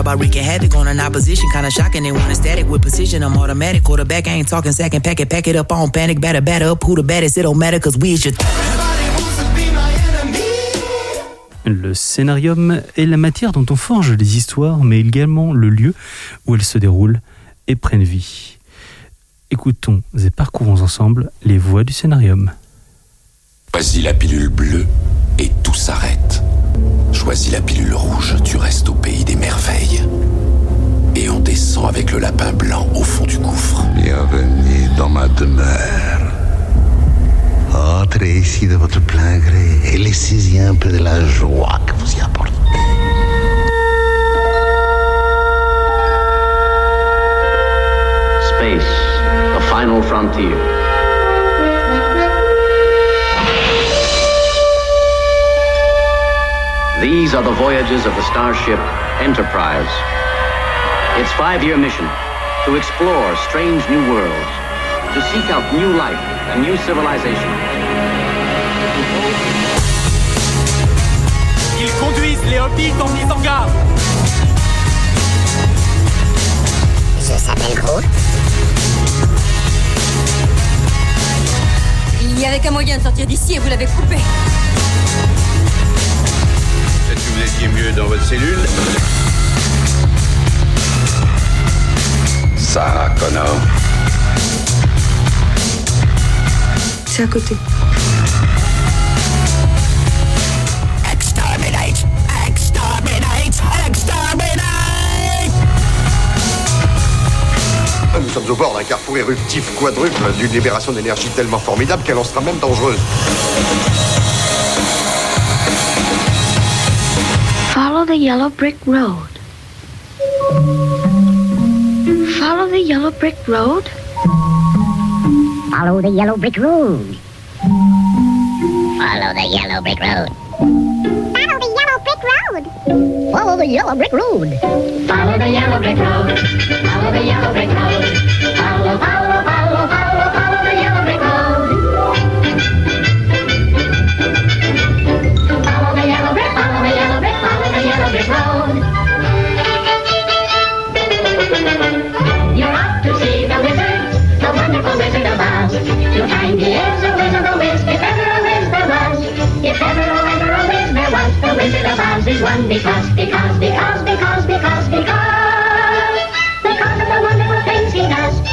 about wreaking havoc on an opposition. Kinda shocking, they want a static with precision. I'm automatic, quarterback, I ain't talking second pack it up, I don't panic, batter up, who the baddest, it don't matter, cause we is your... Le scénarium est la matière dont on forge les histoires, mais également le lieu où elles se déroulent et prennent vie. Écoutons et parcourons ensemble les voix du scénarium. Choisis la pilule bleue et tout s'arrête. Choisis la pilule rouge, tu restes au pays des merveilles. Et on descend avec le lapin blanc au fond du gouffre. Bienvenue dans ma demeure. Entrez ici de votre plein gré et laissez-y un peu de la joie que vous y apportez. Space, the final frontier. These are the voyages of the starship Enterprise. Its 5-year mission, to explore strange new worlds, to seek out new life and new civilization. Ils conduisent les hobbits en mise en garde. Je s'appelle Groot. Il n'y avait qu'un moyen de sortir d'ici et vous l'avez coupé. Peut-être que vous étiez mieux dans votre cellule. Sarah Connor. C'est à côté. Exterminate! Exterminate! Exterminate! Nous sommes au bord d'un carrefour éruptif quadruple d'une libération d'énergie tellement formidable qu'elle en sera même dangereuse. Follow the yellow brick road. Follow the yellow brick road. Follow the yellow brick road. Follow the yellow brick road. Follow the yellow brick road. Follow the yellow brick road. Follow the yellow brick road. Follow the yellow brick road. Follow, follow, follow, follow, follow the yellow brick road. Follow the yellow brick, follow the yellow brick, follow the yellow brick road. You're off to see the wizard, the wonderful Wizard of Oz. You'll find he is a wizard of Wiz, if ever a Wiz there was. If ever a Wiz there was, the Wizard of Oz is one because of the wonderful things he does.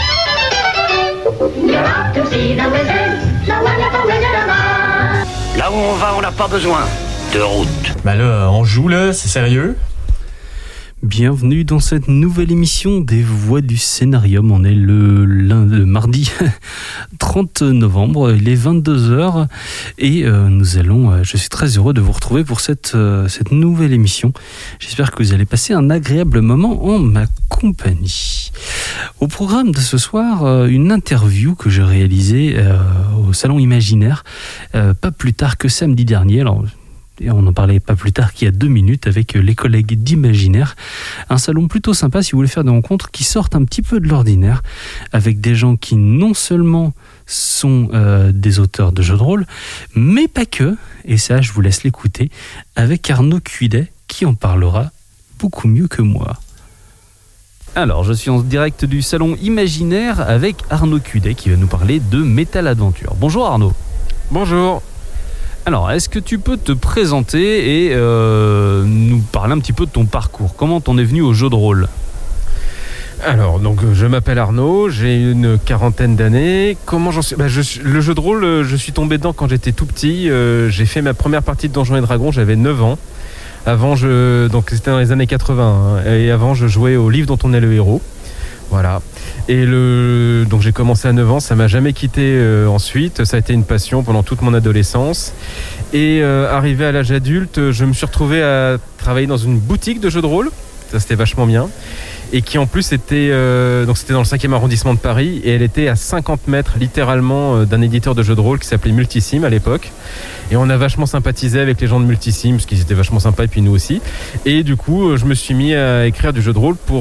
You're off to see the wizard, the wonderful Wizard of Oz. Là où on va, on n'a pas besoin de route. Bah là, on joue là, c'est sérieux? Bienvenue dans cette nouvelle émission des Voix du Scénarium. On est le mardi 30 novembre, il est 22h et je suis très heureux de vous retrouver pour cette nouvelle émission. J'espère que vous allez passer un agréable moment en ma compagnie. Au programme de ce soir, une interview que j'ai réalisée au Salon Imaginaire, pas plus tard que samedi dernier. Alors, et on en parlait pas plus tard qu'il y a 2 minutes avec les collègues d'Imaginaire. Un salon plutôt sympa si vous voulez faire des rencontres qui sortent un petit peu de l'ordinaire, avec des gens qui non seulement sont des auteurs de jeux de rôle, mais pas que. Et ça, je vous laisse l'écouter avec Arnaud Cuidet qui en parlera beaucoup mieux que moi. Alors, je suis en direct du Salon Imaginaire avec Arnaud Cuidet qui va nous parler de Metal Adventure. Bonjour Arnaud. Bonjour. Alors, est-ce que tu peux te présenter et nous parler un petit peu de ton parcours? Comment t'en es venu au jeu de rôle? Alors, donc, je m'appelle Arnaud, j'ai une 40aine d'années. Comment j'en suis? Le jeu de rôle, je suis tombé dedans quand j'étais tout petit. J'ai fait ma première partie de Donjons et Dragons, j'avais 9 ans. Avant, donc c'était dans les années 80. Et avant, je jouais au livre dont on est le héros. Voilà. Et donc j'ai commencé à 9 ans, ça m'a jamais quitté ensuite, ça a été une passion pendant toute mon adolescence. Et arrivé à l'âge adulte, je me suis retrouvé à travailler dans une boutique de jeux de rôle, ça c'était vachement bien. Et qui en plus était donc c'était dans le 5e arrondissement de Paris et elle était à 50 mètres littéralement d'un éditeur de jeux de rôle qui s'appelait Multisim à l'époque. Et on a vachement sympathisé avec les gens de Multisim parce qu'ils étaient vachement sympas et puis nous aussi. Et du coup, je me suis mis à écrire du jeu de rôle pour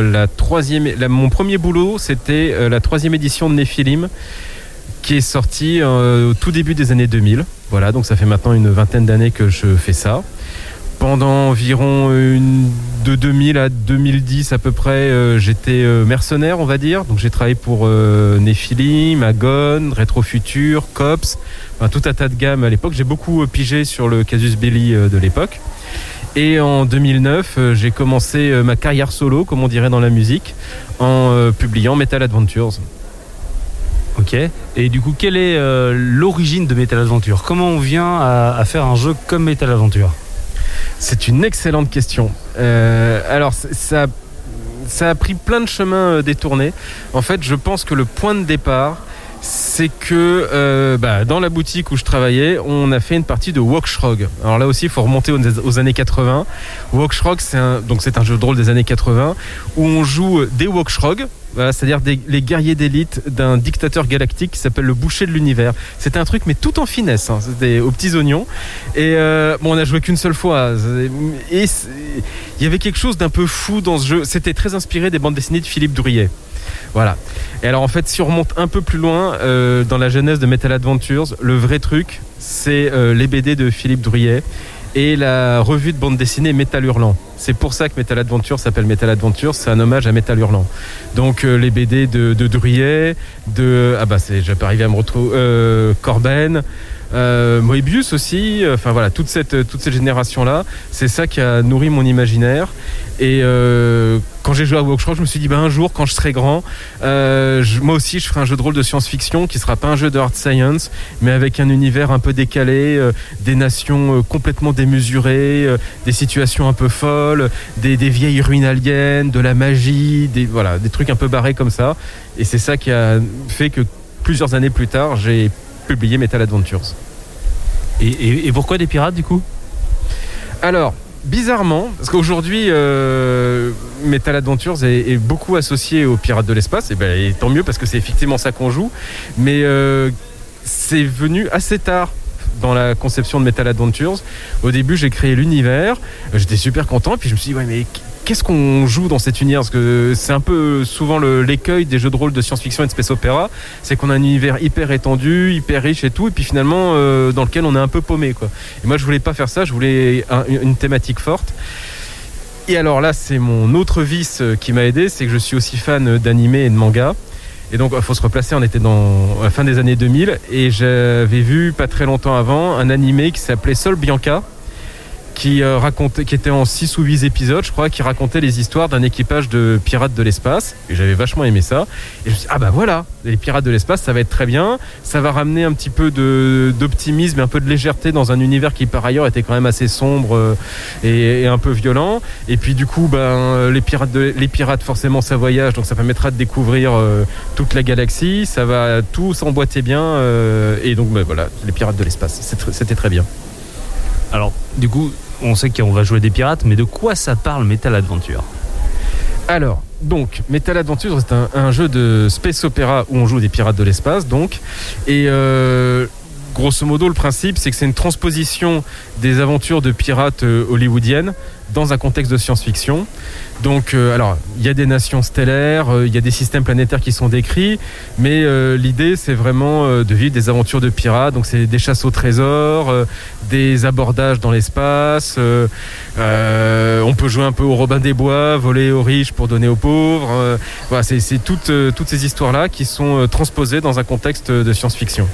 mon premier boulot, c'était la 3e édition de Nephilim qui est sortie au tout début des années 2000. Voilà, donc ça fait maintenant une 20aine d'années que je fais ça. pendant environ de 2000 à 2010 à peu près, j'étais mercenaire, on va dire. Donc j'ai travaillé pour Nephilim, Agon, Rétrofutur, Cops, enfin, tout un tas de gammes à l'époque. J'ai beaucoup pigé sur le casus belli de l'époque. Et en 2009, j'ai commencé ma carrière solo, comme on dirait dans la musique, en publiant Metal Adventures. Ok. Et du coup, quelle est l'origine de Metal Adventure ? Comment on vient à faire un jeu comme Metal Adventure ? C'est une excellente question. Alors, ça a pris plein de chemins détournés. En fait, je pense que le point de départ, c'est que dans la boutique où je travaillais, on a fait une partie de Walkshrog. Alors là aussi, il faut remonter aux années 80. Walkshrog, c'est un jeu de rôle des années 80 où on joue des Walkshrog, voilà, c'est-à-dire les guerriers d'élite d'un dictateur galactique qui s'appelle le boucher de l'univers. C'était un truc, mais tout en finesse, hein. C'était aux petits oignons. Et on a joué qu'une seule fois. Et il y avait quelque chose d'un peu fou dans ce jeu. C'était très inspiré des bandes dessinées de Philippe Druillet. Voilà. Et alors en fait, si on remonte un peu plus loin dans la genèse de Metal Adventures, le vrai truc, c'est les BD de Philippe Druillet et la revue de bande dessinée Metal Hurlant. C'est pour ça que Metal Adventure s'appelle Metal Adventure, c'est un hommage à Metal Hurlant. Donc les BD de Druillet, j'ai pas arrivé à me retrouver, Corben, Moebius aussi, enfin voilà, toute cette génération-là, c'est ça qui a nourri mon imaginaire. Et quand j'ai joué à Walkshrog, je me suis dit un jour, quand je serai grand, moi aussi je ferai un jeu de rôle de science-fiction qui sera pas un jeu de hard science, mais avec un univers un peu décalé, des nations complètement démesurées, des situations un peu folles, des vieilles ruines aliens, de la magie, des trucs un peu barrés comme ça. Et c'est ça qui a fait que plusieurs années plus tard, j'ai publié Metal Adventures. Et pourquoi des pirates du coup ? Alors, bizarrement, parce qu'aujourd'hui Metal Adventures est beaucoup associé aux pirates de l'espace, et tant mieux parce que c'est effectivement ça qu'on joue, mais c'est venu assez tard dans la conception de Metal Adventures. Au début, j'ai créé l'univers, j'étais super content, puis je me suis dit mais qu'est-ce qu'on joue dans cet univers ? Parce que c'est un peu souvent l'écueil des jeux de rôle de science-fiction et de space opéra, c'est qu'on a un univers hyper étendu, hyper riche et tout, et puis finalement dans lequel on est un peu paumé, quoi. Et moi je voulais pas faire ça, je voulais une thématique forte. Et alors là, c'est mon autre vice qui m'a aidé, c'est que je suis aussi fan d'animé et de manga. Et donc il faut se replacer, on était dans la fin des années 2000 et j'avais vu pas très longtemps avant un animé qui s'appelait Sol Bianca, qui était en 6 ou 8 épisodes, je crois, qui racontait les histoires d'un équipage de pirates de l'espace. Et j'avais vachement aimé ça. Et je me suis dit, voilà, les pirates de l'espace, ça va être très bien. Ça va ramener un petit peu d'optimisme et un peu de légèreté dans un univers qui, par ailleurs, était quand même assez sombre et un peu violent. Et puis, du coup, les pirates, forcément, ça voyage. Donc, ça permettra de découvrir toute la galaxie. Ça va tout s'emboîter bien. Et donc, voilà, les pirates de l'espace. C'était très bien. Alors, du coup, on sait qu'on va jouer des pirates, mais de quoi ça parle Metal Adventure ? Alors, donc, Metal Adventure, c'est un jeu de space opéra où on joue des pirates de l'espace, donc. Et grosso modo, le principe, c'est que c'est une transposition des aventures de pirates hollywoodiennes dans un contexte de science-fiction. Donc, alors, il y a des nations stellaires, il y a des systèmes planétaires qui sont décrits, mais l'idée, c'est vraiment de vivre des aventures de pirates. Donc, c'est des chasses au trésor, des abordages dans l'espace. On peut jouer un peu au Robin des Bois, voler aux riches pour donner aux pauvres. Voilà, c'est toutes ces histoires-là qui sont transposées dans un contexte de science-fiction.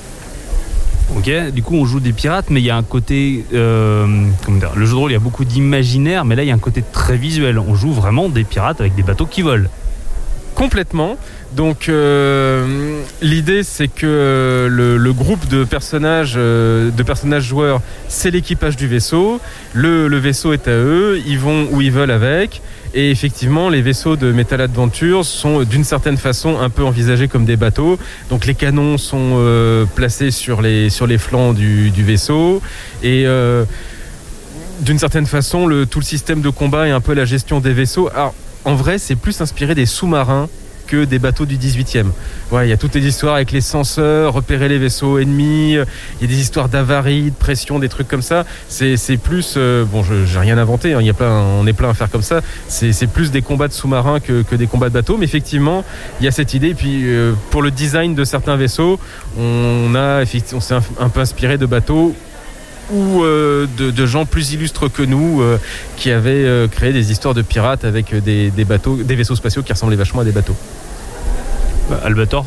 Ok, du coup on joue des pirates, mais il y a un côté, le jeu de rôle, il y a beaucoup d'imaginaire, mais là il y a un côté très visuel. On joue vraiment des pirates avec des bateaux qui volent. Complètement. Donc l'idée, c'est que le groupe de personnages joueurs, c'est l'équipage du vaisseau. Le vaisseau est à eux, ils vont où ils veulent avec. Et effectivement, les vaisseaux de Metal Adventures sont d'une certaine façon un peu envisagés comme des bateaux. Donc les canons sont placés sur les flancs du vaisseau. Et d'une certaine façon, tout le système de combat et un peu la gestion des vaisseaux. Alors, en vrai, c'est plus inspiré des sous-marins que des bateaux du 18e. Ouais, il y a toutes les histoires avec les senseurs, repérer les vaisseaux ennemis, il y a des histoires d'avarie, de pression, des trucs comme ça. C'est plus... j'ai rien inventé, hein, on est plein à faire comme ça. C'est plus des combats de sous-marins que des combats de bateaux, mais effectivement, il y a cette idée. Et puis, pour le design de certains vaisseaux, on s'est un peu inspiré de bateaux ou de gens plus illustres que nous qui avaient créé des histoires de pirates avec des bateaux, des vaisseaux spatiaux qui ressemblaient vachement à des bateaux. Albator.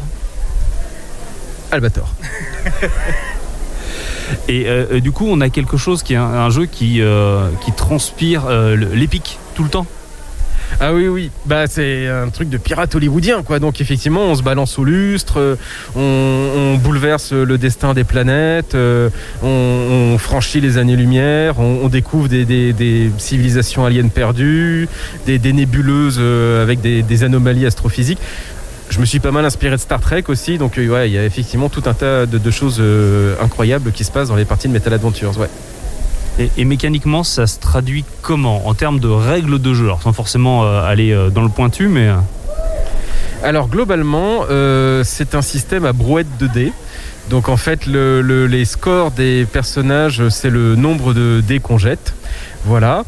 Et du coup, on a quelque chose qui est un jeu qui transpire l'épique tout le temps. Ah oui, bah c'est un truc de pirate hollywoodien quoi. Donc effectivement, on se balance au lustre, on bouleverse le destin des planètes, on franchit les années-lumière, on découvre des civilisations aliens perdues, des nébuleuses avec des anomalies astrophysiques. Je me suis pas mal inspiré de Star Trek aussi, donc il y a effectivement tout un tas de choses incroyables qui se passent dans les parties de Metal Adventures. Ouais. Et mécaniquement, ça se traduit comment en termes de règles de jeu? Alors, sans forcément aller dans le pointu, mais... Alors, globalement, c'est un système à brouette de dés. Donc, en fait, les scores des personnages, c'est le nombre de dés qu'on jette. Voilà.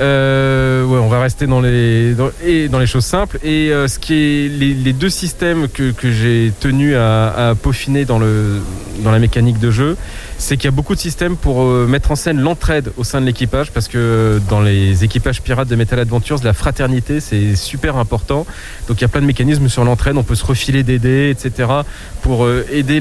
On va rester dans les choses simples. Et ce qui est les deux systèmes que j'ai tenu à peaufiner dans la mécanique de jeu, c'est qu'il y a beaucoup de systèmes pour mettre en scène l'entraide au sein de l'équipage, parce que dans les équipages pirates de Metal Adventures, la fraternité c'est super important. Donc il y a plein de mécanismes sur l'entraide, on peut se refiler des dés, etc. pour aider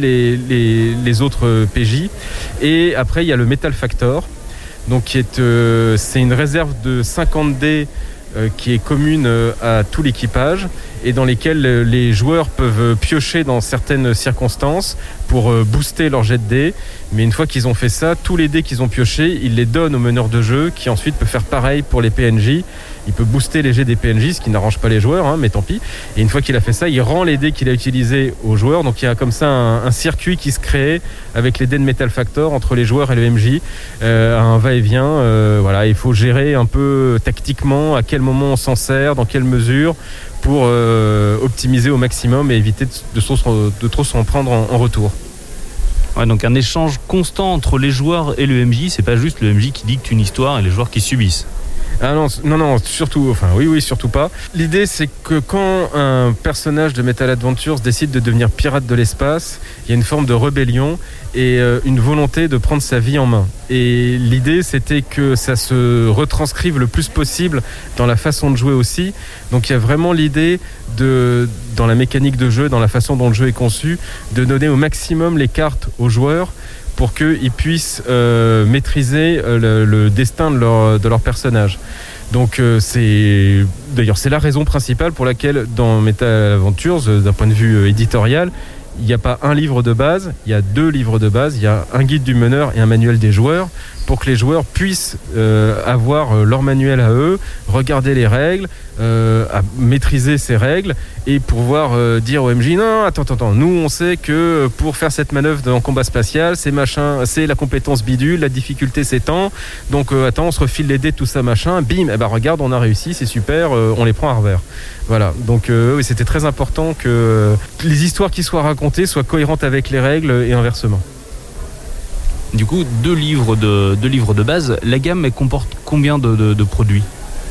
les autres PJ. Et après il y a le Metal Factor. Donc c'est une réserve de 50 dés qui est commune à tout l'équipage et dans lesquels les joueurs peuvent piocher dans certaines circonstances pour booster leur jet de dés. Mais une fois qu'ils ont fait ça, tous les dés qu'ils ont piochés, ils les donnent au meneur de jeu qui ensuite peut faire pareil pour les PNJ. Il peut booster les jets des PNJ, ce qui n'arrange pas les joueurs, mais tant pis. Et une fois qu'il a fait ça, il rend les dés qu'il a utilisés aux joueurs. Donc il y a comme ça un circuit qui se crée avec les dés de Metal Factor entre les joueurs et le MJ, un va-et-vient. Voilà, il faut gérer un peu tactiquement à quel moment on s'en sert, dans quelle mesure, pour optimiser au maximum et éviter de trop s'en prendre en retour. Ouais, donc un échange constant entre les joueurs et le MJ, c'est pas juste le MJ qui dicte une histoire et les joueurs qui subissent. Ah non, surtout pas. L'idée, c'est que quand un personnage de Metal Adventures décide de devenir pirate de l'espace, il y a une forme de rébellion et une volonté de prendre sa vie en main. Et l'idée, c'était que ça se retranscrive le plus possible dans la façon de jouer aussi. Donc il y a vraiment l'idée dans la mécanique de jeu, dans la façon dont le jeu est conçu, de donner au maximum les cartes aux joueurs pour qu'ils puissent maîtriser le destin de leur personnage. Donc c'est la raison principale pour laquelle dans Metal Adventures, d'un point de vue éditorial, il n'y a pas un livre de base, il y a 2 livres de base, il y a un guide du meneur et un manuel des joueurs, pour que les joueurs puissent avoir leur manuel à eux, regarder les règles, à maîtriser ces règles et pouvoir dire au MJ non, attends, nous on sait que pour faire cette manœuvre en combat spatial, c'est la compétence bidule, la difficulté c'est tant, donc attends, on se refile les dés, tout ça machin, bim, regarde, on a réussi, c'est super, on les prend à revers. Voilà, donc oui, c'était très important que les histoires qui soient racontées soient cohérentes avec les règles et inversement. Du coup, 2 livres de base. La gamme, elle comporte combien de produits ?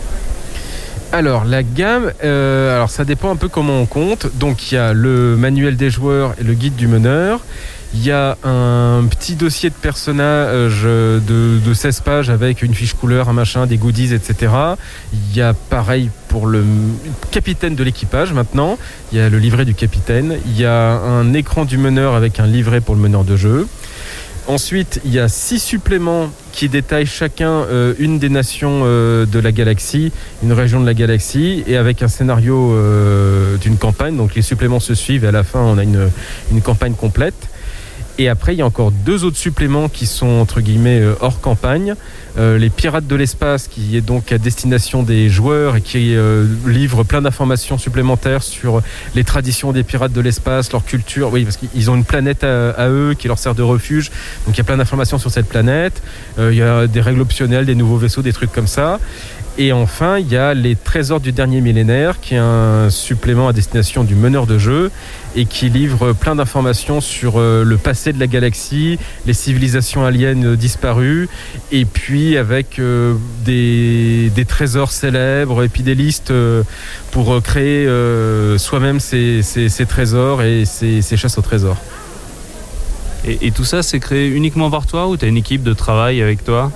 Alors, la gamme, ça dépend un peu comment on compte. Donc, il y a le manuel des joueurs et le guide du meneur. Il y a un petit dossier de personnage de 16 pages avec une fiche couleur, un machin, des goodies, etc. Il y a pareil pour le capitaine de l'équipage maintenant. Il y a le livret du capitaine. Il y a un écran du meneur avec un livret pour le meneur de jeu. Ensuite, il y a 6 suppléments qui détaillent chacun une des nations de la galaxie, une région de la galaxie, et avec un scénario d'une campagne. Donc les suppléments se suivent et à la fin, on a une campagne complète. Et après, il y a encore 2 autres suppléments qui sont, entre guillemets, hors campagne. Les Pirates de l'espace, qui est donc à destination des joueurs et qui livre plein d'informations supplémentaires sur les traditions des pirates de l'espace, leur culture. Oui, parce qu'ils ont une planète à eux qui leur sert de refuge. Donc il y a plein d'informations sur cette planète. Il y a des règles optionnelles, des nouveaux vaisseaux, des trucs comme ça. Et enfin, il y a les Trésors du dernier millénaire, qui est un supplément à destination du meneur de jeu et qui livre plein d'informations sur le passé de la galaxie, les civilisations aliens disparues, et puis avec des trésors célèbres et puis des listes pour créer soi-même ces trésors et ces chasses aux trésors. Et tout ça, c'est créé uniquement par toi ou tu as une équipe de travail avec toi?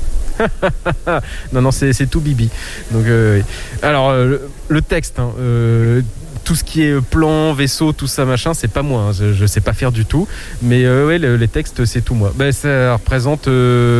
Non, c'est tout Bibi. Donc, alors, le texte, hein, tout ce qui est plan, vaisseau, tout ça, machin, c'est pas moi. Hein, je sais pas faire du tout. Mais ouais, les textes, c'est tout moi. Ça représente...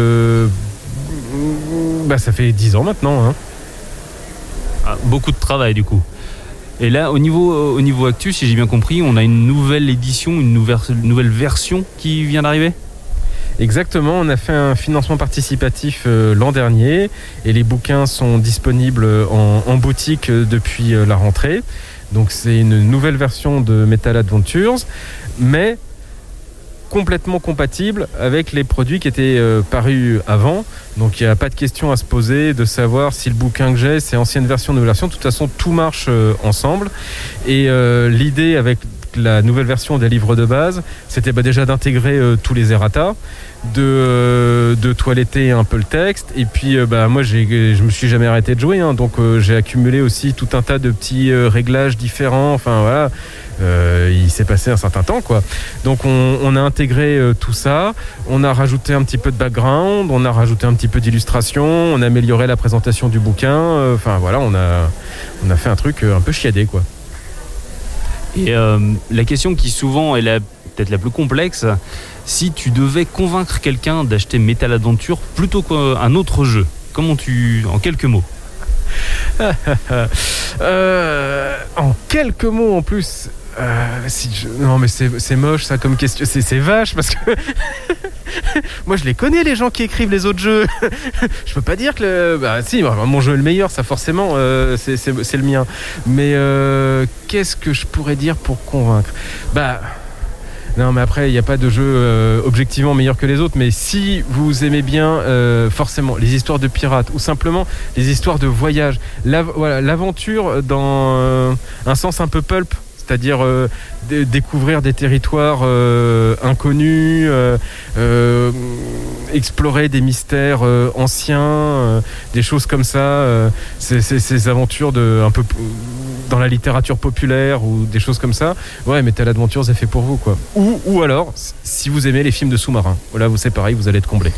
ça fait 10 ans maintenant. Hein. Ah, beaucoup de travail, du coup. Et là, au niveau actu, si j'ai bien compris, on a une nouvelle édition, une nouvelle version qui vient d'arriver? Exactement, on a fait un financement participatif l'an dernier et les bouquins sont disponibles en boutique depuis la rentrée. Donc c'est une nouvelle version de Metal Adventures, mais complètement compatible avec les produits qui étaient parus avant. Donc il n'y a pas de question à se poser de savoir si le bouquin que j'ai, c'est ancienne version, nouvelle version. De toute façon, tout marche ensemble. Et l'idée avec la nouvelle version des livres de base, c'était déjà d'intégrer tous les errata, de toiletter un peu le texte, et puis moi je me suis jamais arrêté de jouer, hein, donc j'ai accumulé aussi tout un tas de petits réglages différents, enfin voilà, il s'est passé un certain temps quoi. Donc on a intégré tout ça, on a rajouté un petit peu de background, on a rajouté un petit peu d'illustration, on a amélioré la présentation du bouquin, enfin voilà, on a fait un truc un peu chiadé quoi. Et la question qui souvent est peut-être la plus complexe, si tu devais convaincre quelqu'un d'acheter Metal Adventure plutôt qu'un autre jeu, comment en quelques mots? En quelques mots en plus. Non mais c'est moche ça comme question, c'est vache parce que moi je les connais les gens qui écrivent les autres jeux. Je peux pas dire que si mon jeu est le meilleur, ça forcément c'est le mien. Mais qu'est-ce que je pourrais dire pour convaincre? Non mais après il n'y a pas de jeu objectivement meilleur que les autres, mais si vous aimez bien forcément les histoires de pirates ou simplement les histoires de voyage, l'aventure dans un sens un peu pulp, c'est-à-dire découvrir des territoires inconnus, explorer des mystères anciens, des choses comme ça, ces aventures un peu dans la littérature populaire ou des choses comme ça. Ouais, Metal Adventures c'est fait pour vous quoi. Ou alors, si vous aimez les films de sous-marins, voilà, c'est pareil, vous allez être comblé.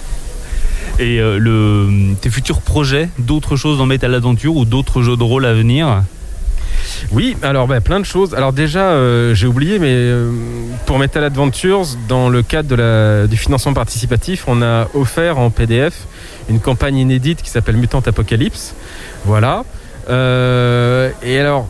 Et tes futurs projets, d'autres choses dans Metal Adventure ou d'autres jeux de rôle à venir? Oui, alors plein de choses. Alors déjà, j'ai oublié, mais pour Metal Adventures, dans le cadre du financement participatif, on a offert en PDF une campagne inédite qui s'appelle Mutant Apocalypse. Voilà. Et alors,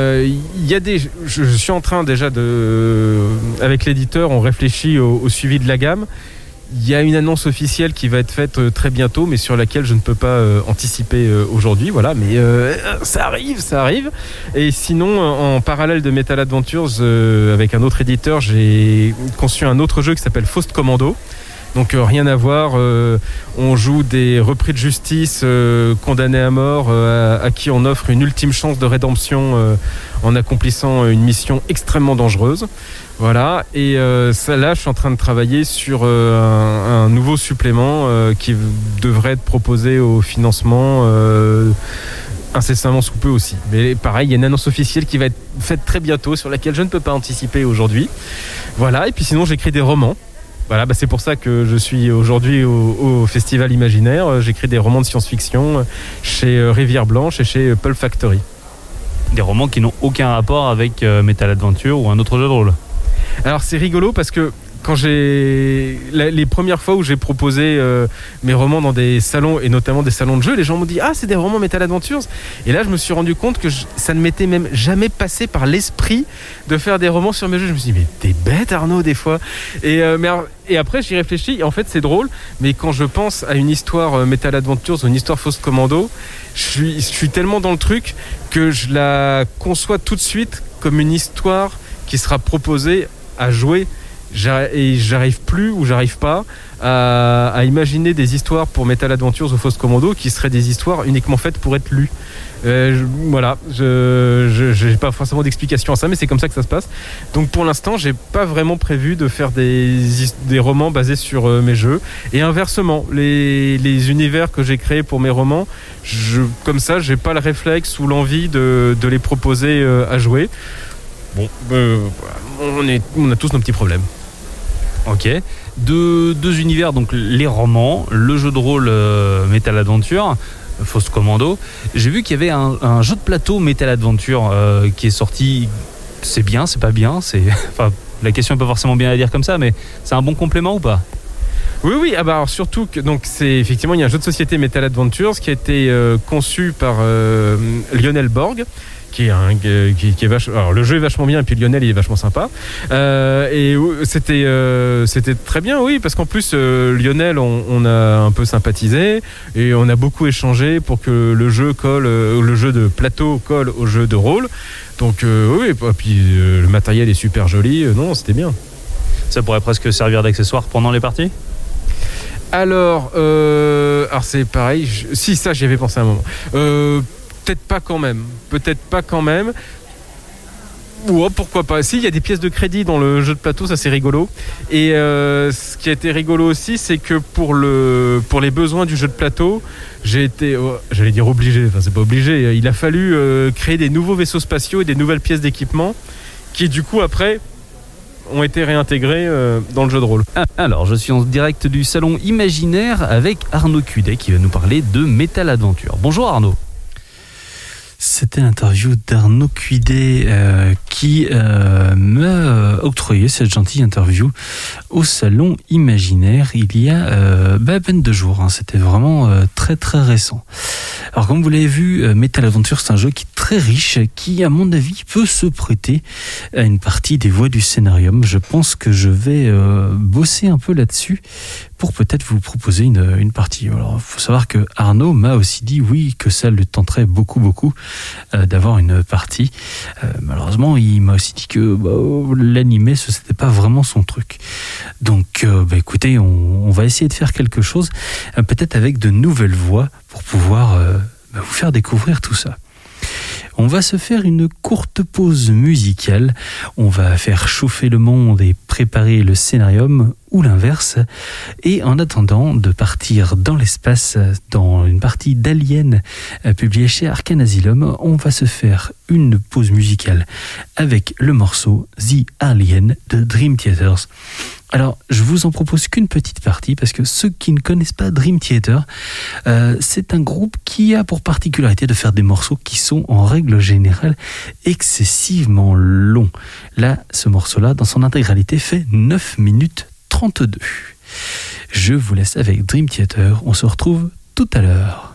je suis en train déjà avec l'éditeur, on réfléchit au suivi de la gamme. Il y a une annonce officielle qui va être faite très bientôt, mais sur laquelle je ne peux pas anticiper aujourd'hui. Voilà, mais ça arrive. Et sinon, en parallèle de Metal Adventures, avec un autre éditeur, j'ai conçu un autre jeu qui s'appelle Faust Commando. Donc rien à voir, on joue des repris de justice condamnés à mort, à qui on offre une ultime chance de rédemption en accomplissant une mission extrêmement dangereuse. Voilà, et ça, là je suis en train de travailler sur un nouveau supplément qui devrait être proposé au financement incessamment sous peu aussi. Mais pareil, il y a une annonce officielle qui va être faite très bientôt sur laquelle je ne peux pas anticiper aujourd'hui. Voilà, et puis sinon j'écris des romans. Voilà, c'est pour ça que je suis aujourd'hui au Festival Imaginaire. J'écris des romans de science-fiction chez Rivière Blanche et chez Pulp Factory. Des romans qui n'ont aucun rapport avec Metal Adventure ou un autre jeu de rôle. Alors c'est rigolo parce que quand les premières fois où j'ai proposé mes romans dans des salons, et notamment des salons de jeux, les gens m'ont dit « Ah, c'est des romans Metal Adventures !» Et là, je me suis rendu compte que ça ne m'était même jamais passé par l'esprit de faire des romans sur mes jeux. Je me suis dit « Mais t'es bête, Arnaud, des fois !» Et après, j'y réfléchis, et en fait, c'est drôle, mais quand je pense à une histoire Metal Adventures ou une histoire Faust Commando, je suis tellement dans le truc que je la conçois tout de suite comme une histoire qui sera proposée à jouer. Et j'arrive plus ou j'arrive pas à imaginer des histoires pour Metal Adventures ou Faust Commando qui seraient des histoires uniquement faites pour être lues. Voilà, j'ai pas forcément d'explication à ça, mais c'est comme ça que ça se passe. Donc pour l'instant, j'ai pas vraiment prévu de faire des romans basés sur mes jeux. Et inversement, les univers que j'ai créés pour mes romans, comme ça, j'ai pas le réflexe ou l'envie de les proposer à jouer. Bon, on a tous nos petits problèmes. Ok. Deux univers, donc les romans, le jeu de rôle Metal Adventure, Faust Commando. J'ai vu qu'il y avait un jeu de plateau Metal Adventure qui est sorti. C'est bien, c'est pas bien, enfin, la question n'est pas forcément bien à dire comme ça, mais c'est un bon complément ou pas ? Oui, alors surtout que donc c'est effectivement il y a un jeu de société Metal Adventures qui a été conçu par Lionel Borg, qui est vachement. Alors le jeu est vachement bien et puis Lionel il est vachement sympa. Et c'était très bien, oui, parce qu'en plus Lionel on a un peu sympathisé et on a beaucoup échangé pour que le jeu le jeu de plateau colle au jeu de rôle. Donc oui, et puis le matériel est super joli. Non, c'était bien. Ça pourrait presque servir d'accessoire pendant les parties ? Alors c'est pareil. Si, ça, j'y avais pensé un moment. Peut-être pas quand même. Ou pourquoi pas. Si, il y a des pièces de crédit dans le jeu de plateau, ça c'est rigolo. Et ce qui a été rigolo aussi, c'est que pour les besoins du jeu de plateau, j'ai été, j'allais dire obligé. Enfin, c'est pas obligé. Il a fallu créer des nouveaux vaisseaux spatiaux et des nouvelles pièces d'équipement qui, du coup, après, ont été réintégrés dans le jeu de rôle. Alors, je suis en direct du salon Imaginaire avec Arnaud Cudet qui va nous parler de Metal Adventure. Bonjour Arnaud. C'était l'interview d'Arnaud Cudet qui m'a octroyé cette gentille interview au salon Imaginaire il y a à peine 2 jours. C'était vraiment très très récent. Alors comme vous l'avez vu, Metal Adventure c'est un jeu qui est très riche, qui à mon avis peut se prêter à une partie des voix du scénarium. Je pense que je vais bosser un peu là-dessus pour peut-être vous proposer une partie. Alors il faut savoir que Arnaud m'a aussi dit oui que ça le tenterait beaucoup d'avoir une partie. Malheureusement il m'a aussi dit que l'animé c'était pas vraiment son truc. Donc écoutez, on va essayer de faire quelque chose peut-être avec de nouvelles voix pour pouvoir vous faire découvrir tout ça. On va se faire une courte pause musicale, on va faire chauffer le monde et préparer le scénarium ou l'inverse, et en attendant de partir dans l'espace dans une partie d'Alien publiée chez Arcane Asylum, on va se faire une pause musicale avec le morceau The Alien de Dream Theaters. Alors, je vous en propose qu'une petite partie parce que ceux qui ne connaissent pas Dream Theater, c'est un groupe qui a pour particularité de faire des morceaux qui sont en règle générale excessivement longs. Là, ce morceau-là, dans son intégralité, fait 9 minutes 32. Je vous laisse avec Dream Theater. On se retrouve tout à l'heure.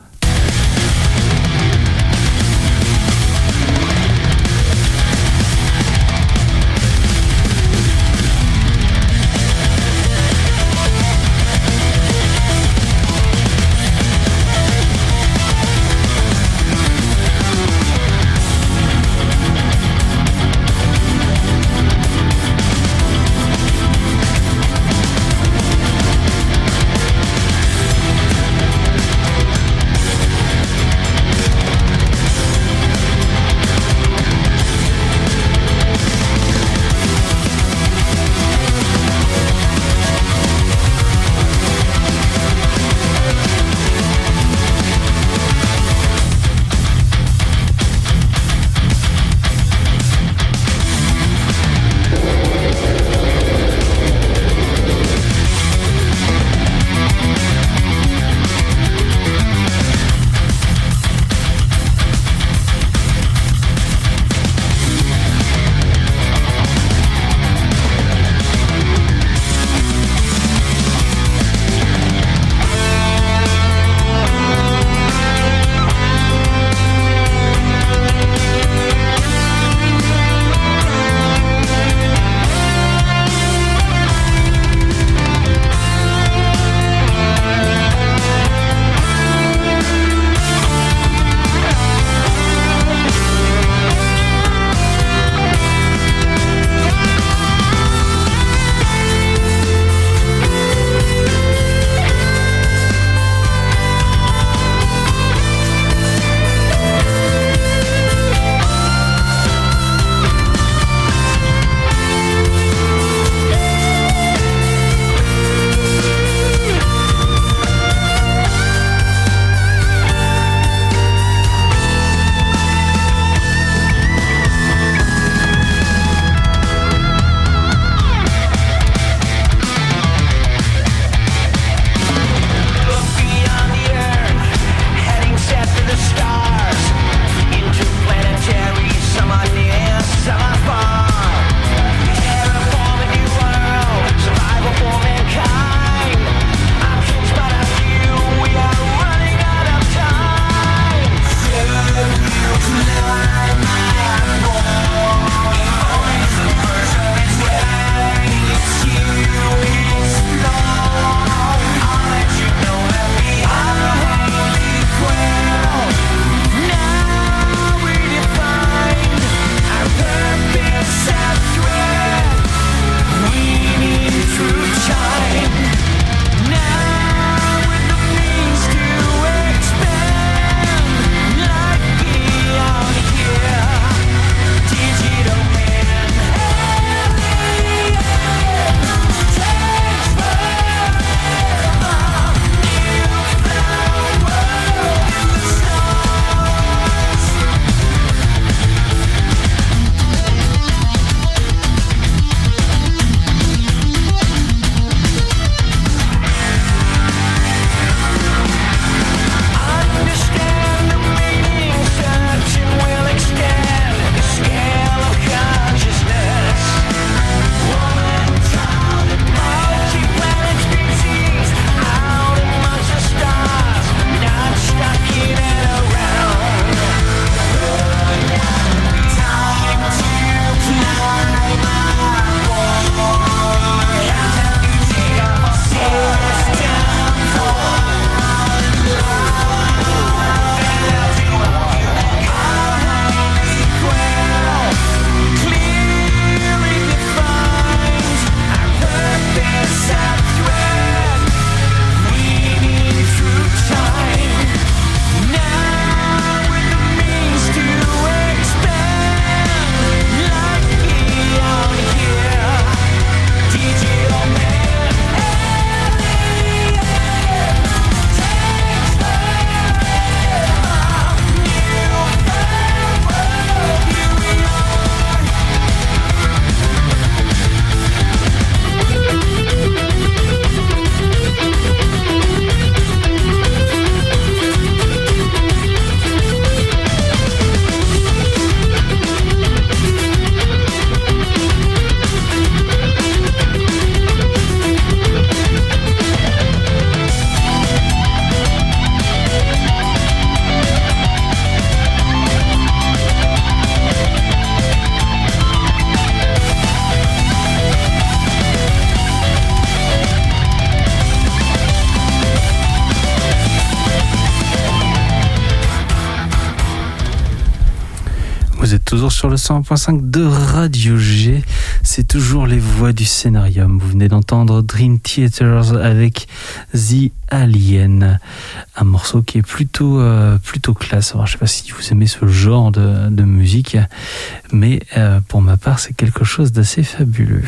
Vous êtes toujours sur le 101.5 de Radio G. C'est toujours les voix du scénarium. Vous venez d'entendre Dream Theaters avec The Alien. Un morceau qui est plutôt classe. Alors, je ne sais pas si vous aimez ce genre de musique, mais pour ma part, c'est quelque chose d'assez fabuleux.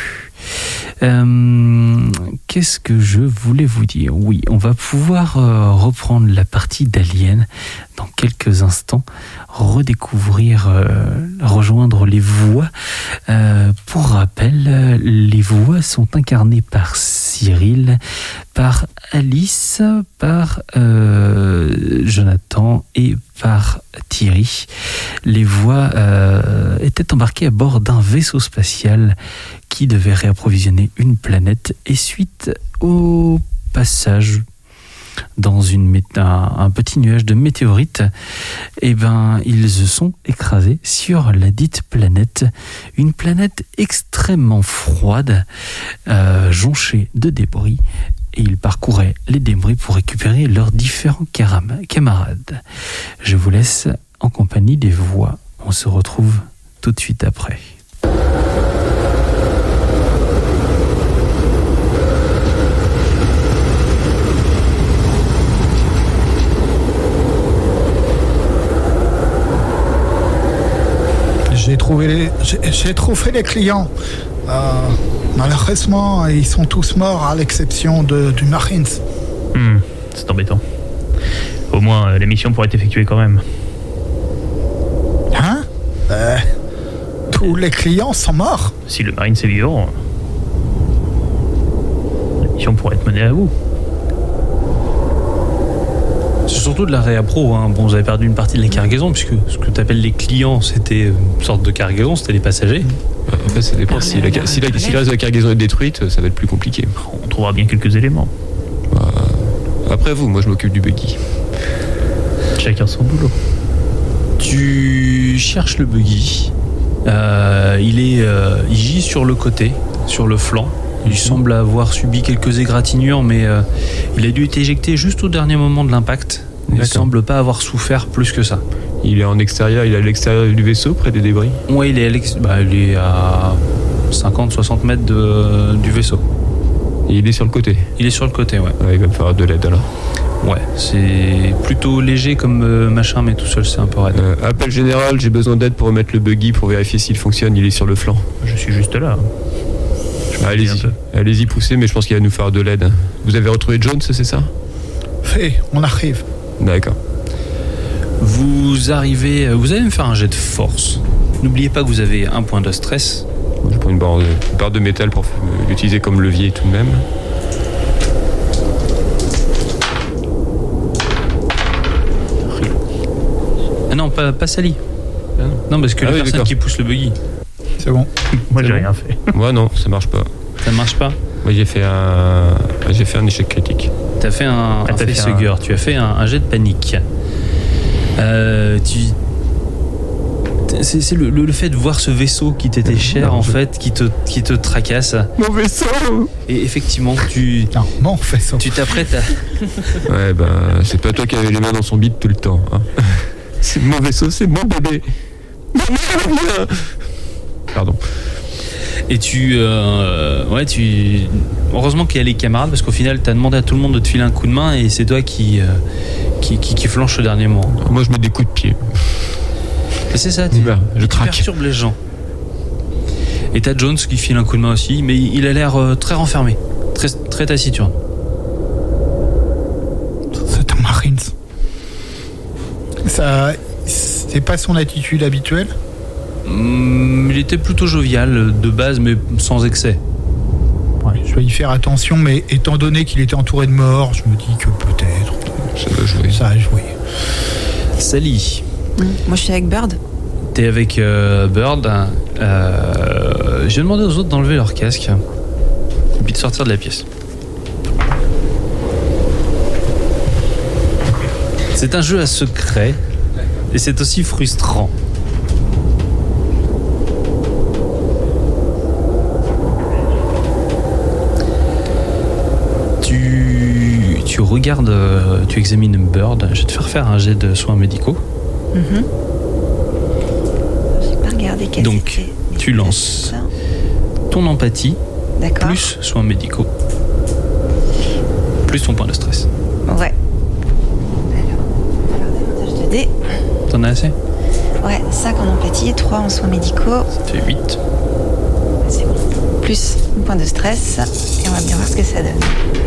Qu'est-ce que je voulais vous dire? Oui, on va pouvoir reprendre la partie d'Alien dans quelques instants, redécouvrir, rejoindre les voix. Pour rappel, les voix sont incarnées par Cyril, par Alice, par Jonathan et par Thierry. Les voix étaient embarquées à bord d'un vaisseau spatial qui devait réapprovisionner une planète, et suite au passage dans un petit nuage de météorites, ils se sont écrasés sur la dite planète, une planète extrêmement froide, jonchée de débris, et ils parcouraient les débris pour récupérer leurs différents camarades. Je vous laisse en compagnie des voix. On se retrouve tout de suite après. J'ai trouvé les clients. Malheureusement, ils sont tous morts à l'exception du Marines. C'est embêtant. Au moins, la mission pourrait être effectuée quand même. Hein? Tous les clients sont morts? Si le Marine est vivant, la mission pourrait être menée à bout. C'est surtout de la réappro. Bon, vous avez perdu une partie de la cargaison, puisque ce que tu appelles les clients, c'était une sorte de cargaison, c'était les passagers. Après, ça dépend. Si le reste de la cargaison est détruite, ça va être plus compliqué. On trouvera bien quelques éléments. Après vous, moi je m'occupe du buggy. Chacun son boulot. Tu cherches le buggy. Il gît sur le côté, sur le flanc. Il semble avoir subi quelques égratignures, mais il a dû être éjecté juste au dernier moment de l'impact. Il ne semble pas avoir souffert plus que ça. Il est en extérieur, il est à l'extérieur du vaisseau, près des débris? Oui, il est à 50-60 mètres du vaisseau. Et il est sur le côté? Il est sur le côté, ouais. Il va me falloir de l'aide alors. Ouais, c'est plutôt léger comme machin, mais tout seul c'est un peu raide. Appel général, j'ai besoin d'aide pour remettre le buggy, pour vérifier s'il fonctionne, il est sur le flanc. Je suis juste là. Allez-y, poussez, mais je pense qu'il va nous faire de l'aide. Vous avez retrouvé Jones, c'est ça? Fait, on arrive. D'accord. Vous allez me faire un jet de force. N'oubliez pas que vous avez un point de stress. Je prends une barre de métal pour l'utiliser comme levier tout de même. Ah non, pas Sally. Non, parce que la personne qui pousse le buggy. C'est bon. Moi, j'ai rien fait. Moi, non, ça marche pas. Ça marche pas? Moi, j'ai fait un échec critique. T'as fait un facehugger. Tu as fait un jet de panique. C'est le fait de voir ce vaisseau qui t'était cher, en fait, qui te tracasse. Mon vaisseau! Et effectivement, mon vaisseau. Tu t'apprêtes à... Ouais, c'est pas toi qui avais les mains dans son bide tout le temps. Hein. C'est mon vaisseau, c'est mon bébé. Pardon. Et heureusement qu'il y a les camarades, parce qu'au final, t'as demandé à tout le monde de te filer un coup de main, et c'est toi qui flanche au dernier moment. Moi, je mets des coups de pied. Et c'est ça, je perturbe les gens. Et t'as Jones qui file un coup de main aussi, mais il a l'air très renfermé, très, très taciturne. C'est un Marines. Ça, c'est pas son attitude habituelle? Il était plutôt jovial de base, mais sans excès. Ouais, je vais y faire attention, mais étant donné qu'il était entouré de morts, je me dis que peut-être ça a joué. Sally. Moi, je suis avec Bird. T'es avec Bird. Je vais demander aux autres d'enlever leur casque et puis de sortir de la pièce. C'est un jeu à secret et c'est aussi frustrant. Tu regardes, tu examines Bird. Je vais te faire un jet de soins médicaux. Lesquels Donc, tu lances ton empathie, plus soins médicaux, plus ton point de stress. Ouais. Alors davantage de dés. T'en as assez? Ouais, 5 en empathie, 3 en soins médicaux. Ça fait 8. C'est bon. Plus un point de stress. Et on va bien voir ce que ça donne.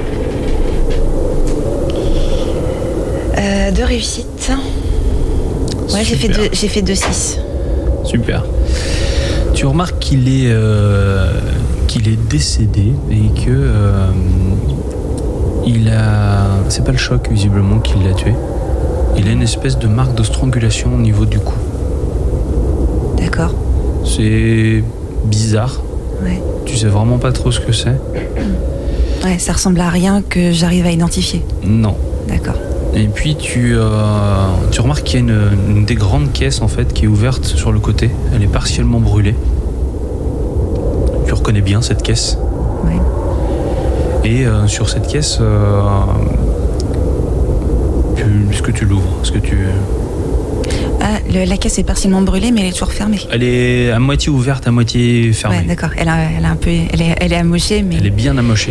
2 réussites. Ouais, j'ai fait 2-6. Super. Tu remarques qu'il est décédé et que c'est pas le choc visiblement qui l'a tué. Il a une espèce de marque de strangulation au niveau du cou. D'accord. C'est bizarre. Ouais. Tu sais vraiment pas trop ce que c'est. Ouais, ça ressemble à rien que j'arrive à identifier. Non. D'accord. Et puis tu remarques qu'il y a une des grandes caisses en fait qui est ouverte sur le côté. Elle est partiellement brûlée. Tu reconnais bien cette caisse. Ouais. Et sur cette caisse, est-ce que tu l'ouvres? Est-ce que tu... Ah, la caisse est partiellement brûlée, mais elle est toujours fermée. Elle est à moitié ouverte, à moitié fermée. Ouais, d'accord. Elle est amochée, mais... Elle est bien amochée.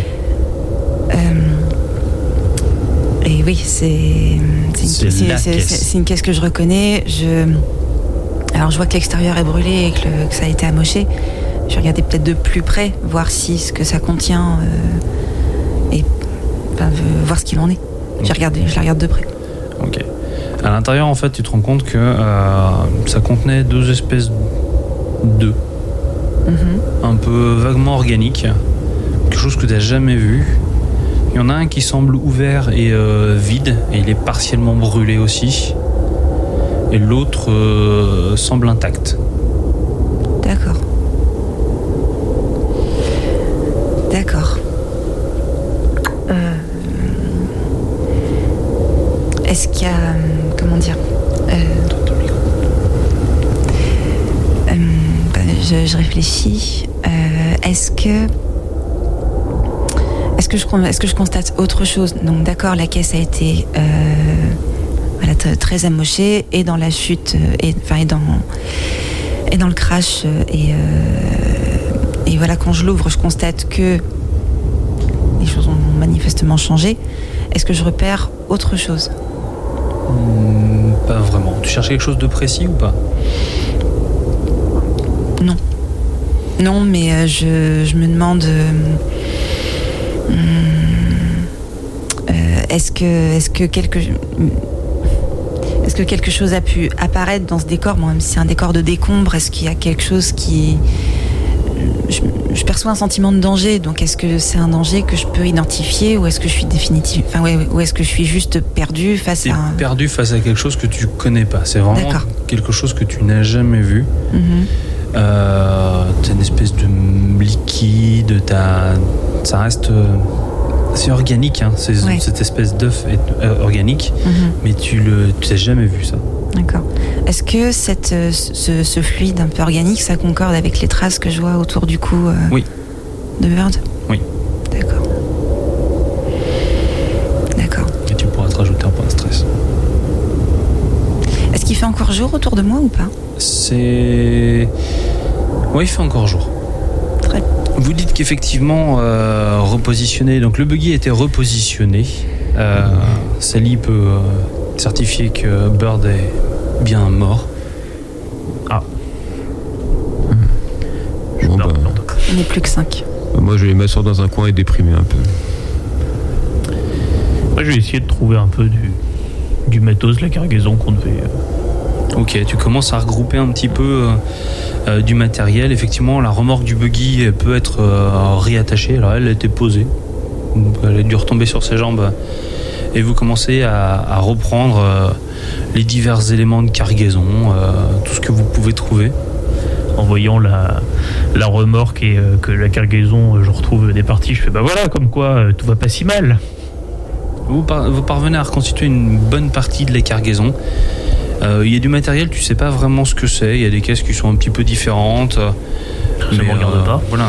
Et oui, c'est une caisse que je reconnais. Alors je vois que l'extérieur est brûlé et que ça a été amoché. Je vais regarder peut-être de plus près, voir si ce que ça contient voir ce qu'il en est. Je la regarde de près. Ok. À l'intérieur, en fait, tu te rends compte que ça contenait 2 espèces d'œufs, un peu vaguement organiques, quelque chose que tu n'as jamais vu. Il y en a un qui semble ouvert et vide, et il est partiellement brûlé aussi. Et l'autre semble intact. D'accord. D'accord. Est-ce qu'il y a... comment dire je réfléchis. Est-ce que je constate autre chose? Donc d'accord, la caisse a été très amochée, et dans la chute et dans le crash et voilà, quand je l'ouvre, je constate que les choses ont manifestement changé. Est-ce que je repère autre chose? Pas vraiment. Tu cherches quelque chose de précis ou pas? Non. Non, mais je me demande... est-ce que quelque chose a pu apparaître dans ce décor? Bon, même si c'est un décor de décombres, est-ce qu'il y a quelque chose qui... Je perçois un sentiment de danger, donc est-ce que c'est un danger que je peux identifier, ou est-ce que je suis ou est-ce que je suis juste perdu face à... perdu face à quelque chose que tu connais pas. C'est vraiment quelque chose que tu n'as jamais vu. T'as une espèce de liquide, ça reste... c'est organique, hein, cette espèce d'œuf est organique, mais tu n'as jamais vu ça. D'accord. Est-ce que ce fluide un peu organique, ça concorde avec les traces que je vois autour du cou de Bird? Oui. D'accord. D'accord. Et tu pourras te rajouter un point de stress. Est-ce qu'il fait encore jour autour de moi ou pas? Oui, il fait encore jour. Très bien. Vous dites qu'effectivement, repositionner, donc le buggy a été repositionné. Sally peut certifier que Bird est bien mort. Ah. Bon, Il n'est plus que 5. Moi, je vais m'asseoir dans un coin et déprimer un peu. Moi, je vais essayer de trouver un peu du matos, la cargaison qu'on devait... Ok, tu commences à regrouper un petit peu du matériel. Effectivement, la remorque du buggy peut être réattachée. Alors, elle était posée. Elle a dû retomber sur ses jambes. Et vous commencez à reprendre les divers éléments de cargaison, tout ce que vous pouvez trouver. En voyant la remorque et que la cargaison, je retrouve des parties, je fais bah voilà, comme quoi tout va pas si mal. Vous parvenez à reconstituer une bonne partie de la cargaison. Il y a du matériel, tu sais pas vraiment ce que c'est. Il y a des caisses qui sont un petit peu différentes. Ça ne me regarde pas. Voilà.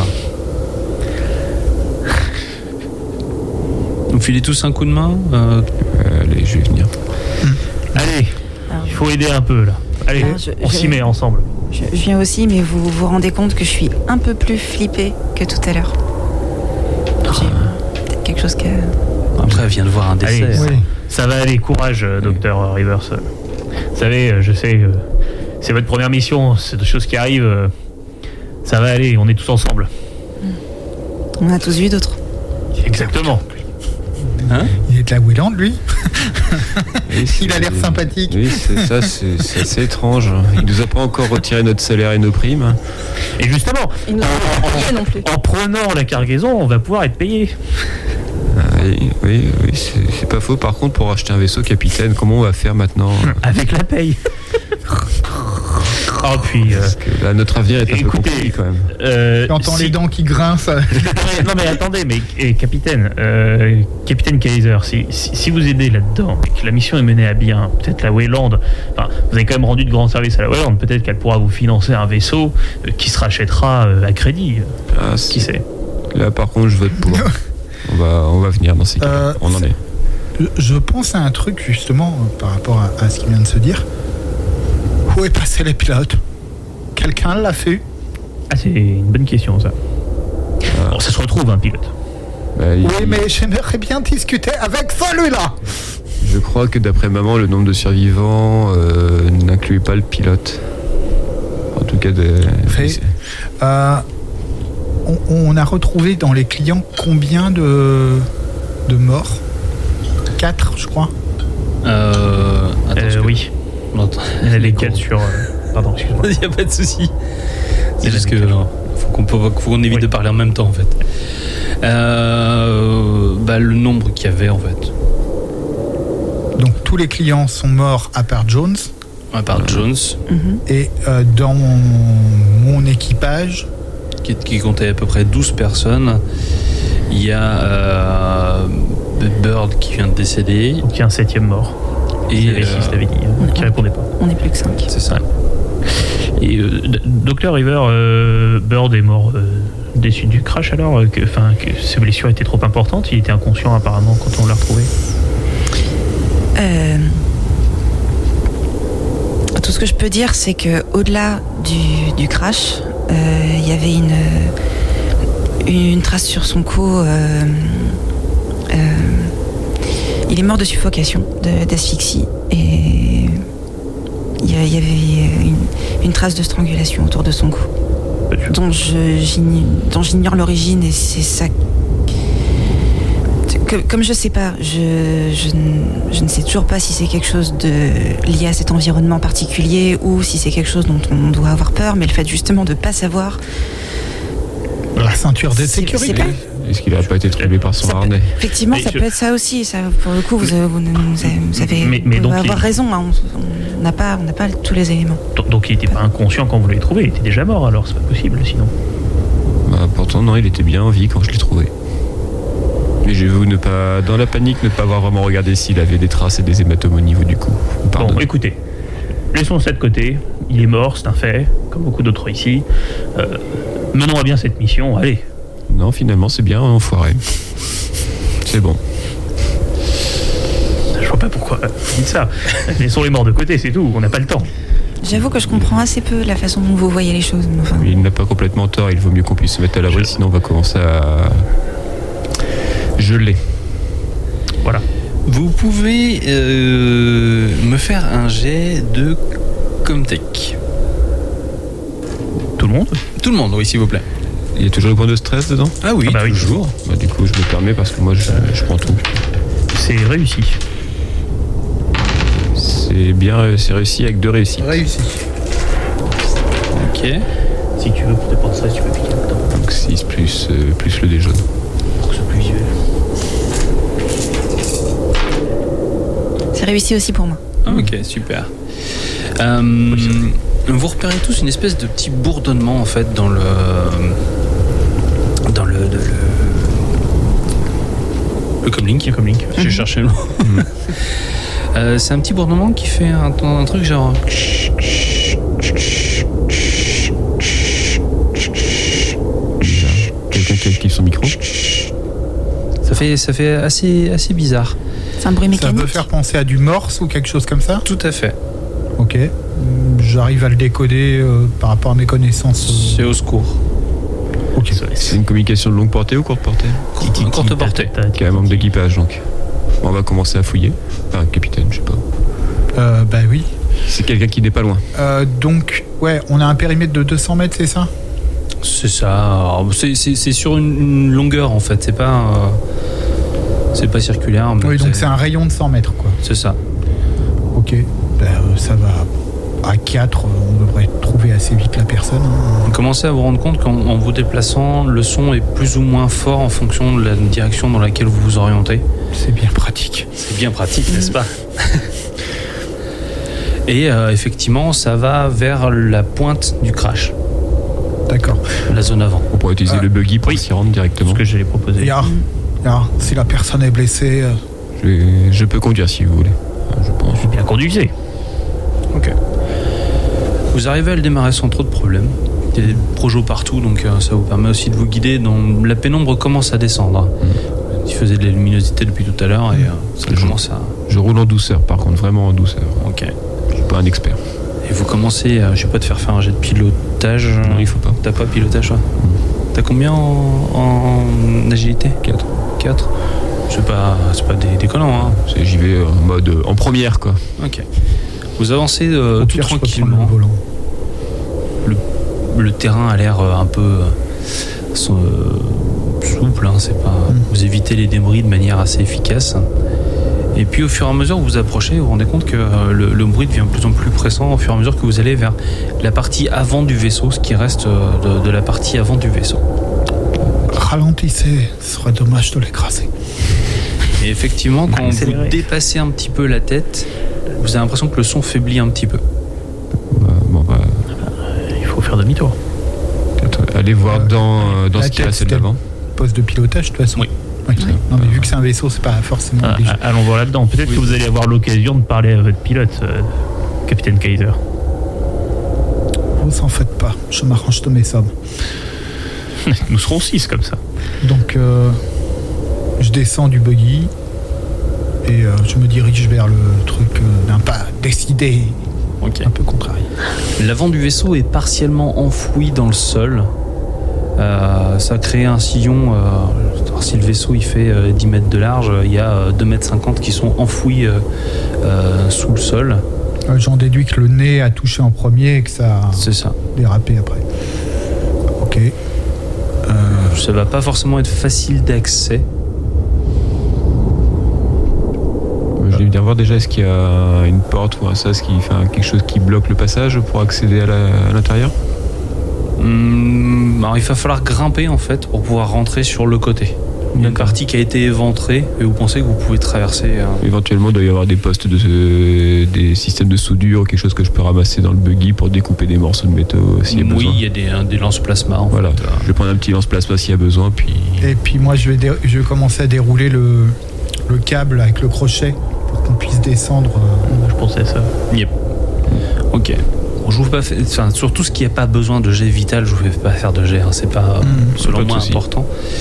Vous filez tous un coup de main Allez, je vais venir. Allez, il faut aider un peu là. Allez, on s'y met ensemble. Je viens aussi, mais vous vous rendez compte que je suis un peu plus flippée que tout à l'heure. J'ai peut-être quelque chose qui... Après, elle vient de voir un décès. Allez, ça va aller, courage, docteur Rivers. Vous savez, je sais, c'est votre première mission, c'est des choses qui arrivent. Ça va aller, on est tous ensemble. On a tous vu d'autres. Exactement. Hein, il est de la Wayland, lui. Il a l'air sympathique. Oui, c'est ça, c'est assez étrange. Il nous a pas encore retiré notre salaire et nos primes. Et justement, en prenant la cargaison, on va pouvoir être payé. Oui, c'est pas faux. Par contre, pour acheter un vaisseau, capitaine, comment on va faire maintenant? Avec la paye. Oh, puis. Parce que là, notre avenir est un peu compliqué quand même. Tu entends les dents qui grincent. Non, mais attendez, capitaine Kaiser, si vous aidez là-dedans et que la mission est menée à bien, peut-être la Wayland, enfin, vous avez quand même rendu de grands services à la Wayland, peut-être qu'elle pourra vous financer un vaisseau qui se rachètera à crédit. Qui sait? Là, par contre, je vote pour. On va venir dans ces cas. On en est. Je pense à un truc justement par rapport à ce qu'il vient de se dire. Où est passé les pilotes? Quelqu'un l'a fait? Ah, c'est une bonne question, ça. Bon, ça se retrouve, un pilote. Oui, mais j'aimerais bien discuter avec celui-là. Je crois que d'après maman, le nombre de survivants n'incluait pas le pilote. En tout cas, on a retrouvé dans les clients combien de morts? 4, je crois. Oui. Les 4 sur... Pardon, excuse-moi. Il n'y a pas de souci. C'est juste que faut qu'on évite de parler en même temps, en fait. Le nombre qu'il y avait, en fait. Donc tous les clients sont morts à part Jones. À part Jones. Et dans mon équipage... Qui comptait à peu près 12 personnes, il y a Bird qui vient de décéder. Donc il y a un 7e mort. Et je t'avais dit, qui répondait pas. On n'est plus que 5. C'est ça. Et Dr. River, Bird est mort déçu du crash alors que ses blessures étaient trop importantes. Il était inconscient apparemment quand on l'a retrouvé. Tout ce que je peux dire, c'est que au-delà du crash, il y avait une trace sur son cou. Il est mort de suffocation, d'asphyxie, et il y avait une trace de strangulation autour de son cou, dont j'ignore l'origine, et c'est ça. Comme je sais pas, je ne sais toujours pas si c'est quelque chose lié à cet environnement particulier ou si c'est quelque chose dont on doit avoir peur, mais le fait justement de pas savoir. La ceinture de sécurité. Est-ce qu'il n'a pas été troublé par son harnais? Effectivement, ça peut être ça aussi. Ça, pour le coup, vous avez donc avoir raison. Hein, on n'a pas tous les éléments. Donc il n'était pas inconscient quand vous l'avez trouvé. Il était déjà mort. Alors c'est pas possible, sinon. Pourtant non, il était bien en vie quand je l'ai trouvé. Mais je veux dans la panique, ne pas avoir vraiment regardé s'il avait des traces et des hématomes au niveau du cou. Pardon. Bon, écoutez, laissons ça de côté. Il est mort, c'est un fait, comme beaucoup d'autres ici. Menons à bien cette mission. Allez. Non, finalement, c'est bien enfoiré. C'est bon. Je vois pas pourquoi vous dites ça. Laissons les morts de côté, c'est tout. On n'a pas le temps. J'avoue que je comprends assez peu la façon dont vous voyez les choses. Enfin... Il n'a pas complètement tort. Il vaut mieux qu'on puisse se mettre à l'abri, sinon on va commencer à geler. Voilà. Vous pouvez me faire un jet de Comtech. Tout le monde? Tout le monde, oui, s'il vous plaît. Il y a toujours le point de stress dedans? Ah oui, toujours. Du coup, je me permets parce que moi, je prends tout. C'est réussi. C'est bien, c'est réussi avec 2 réussites. Réussi. Ok. Si tu veux, pour te prendre ça, tu peux piquer dedans. Donc 6 plus le dé jaune. Pour que ce soit plus visuel. C'est réussi aussi pour moi. Ok, super. Vous repérez tous une espèce de petit bourdonnement en fait dans le comlink. J'ai cherché le mot. C'est un petit bourdonnement qui fait un truc genre. Quelqu'un qui active son micro. Ça fait assez bizarre. C'est un bruit mécanique. Ça peut faire penser à du morse ou quelque chose comme ça? Tout à fait. Ok. J'arrive à le décoder par rapport à mes connaissances. C'est au secours. Ok. C'est une communication de longue portée ou courte portée? Courte portée. Qui a un membre d'équipage donc. Bon, on va commencer à fouiller. Enfin, capitaine, je sais pas. Bah oui. C'est quelqu'un qui n'est pas loin. Donc, ouais, on a un périmètre de 200 mètres, c'est ça? C'est ça. C'est sur une longueur en fait. C'est pas circulaire. Mais oui, donc c'est un rayon de 100 mètres, quoi. C'est ça. Ok. Ça va. À 4, on devrait trouver assez vite la personne. Vous commencez à vous rendre compte qu'en vous déplaçant, le son est plus ou moins fort en fonction de la direction dans laquelle vous vous orientez. C'est bien pratique. C'est bien pratique, n'est-ce pas? Et effectivement, ça va vers la pointe du crash. D'accord. La zone avant. On pourrait utiliser le buggy pour s'y rendre directement. Ce que j'allais proposer. Si la personne est blessée... Je peux conduire si vous voulez. Je pense. Je suis bien conduisé. Ok. Vous arrivez à le démarrer sans trop de problèmes. Il y a des projets partout, donc ça vous permet aussi de vous guider. La pénombre commence à descendre. Il faisait de la luminosité depuis tout à l'heure et ça commence à... Je roule en douceur, par contre, vraiment en douceur. Ok. Je suis pas un expert. Et vous commencez, je sais pas, de faire un jet de pilotage. Non, il faut pas. T'as pas pilotage, toi? T'as combien en agilité? 4. C'est pas déconnant, hein. J'y vais en mode en première, quoi. Ok. Vous avancez tout tranquillement. Le terrain a l'air un peu souple, hein, c'est pas. Vous évitez les débris de manière assez efficace. Et puis au fur et à mesure que vous approchez, vous vous rendez compte que le bruit devient de plus en plus pressant au fur et à mesure que vous allez vers la partie avant du vaisseau, ce qui reste de la partie avant du vaisseau. Ralentissez, ce serait dommage de l'écraser. Et effectivement, quand vous dépassez un petit peu la tête, vous avez l'impression que le son faiblit un petit peu. Il faut faire demi-tour. Allez voir dans ce qu'il y a à celle d'avant. Poste de pilotage, de toute façon. Oui. Non, mais vu que c'est un vaisseau, c'est pas forcément obligé. Allons voir là-dedans. Peut-être que vous allez avoir l'occasion de parler à votre pilote, capitaine Kaiser. Vous en faites pas, je m'arrange de mes sommes. Nous serons 6 comme ça. Donc, je descends du buggy et je me dirige vers le truc d'un pas décidé, un peu contrarié. L'avant du vaisseau est partiellement enfoui dans le sol. Ça crée un sillon. Si le vaisseau il fait 10 mètres de large, il y a 2,50 mètres qui sont enfouis sous le sol. J'en déduis que le nez a touché en premier et que ça a dérapé après. Ok. Ça va pas forcément être facile d'accès. Je vais bien voir déjà, est-ce qu'il y a une porte ou un sas qui fait quelque chose qui bloque le passage pour accéder à l'intérieur? Alors il va falloir grimper en fait pour pouvoir rentrer sur le côté. Il y a une partie qui a été éventrée et vous pensez que vous pouvez traverser. Éventuellement, il doit y avoir des postes des systèmes de soudure, quelque chose que je peux ramasser dans le buggy pour découper des morceaux de métaux s'il y a besoin. Oui, il y a des lance-plasma. Voilà, je vais prendre un petit lance-plasma s'il y a besoin. Et puis moi, je vais commencer à dérouler le câble avec le crochet pour qu'on puisse descendre. Je pensais à ça. Yep. Ok. Je vous fais pas sur tout ce qui n'a pas besoin de jet vital, je vous fais pas faire de jet. Hein, c'est pas selon moi important.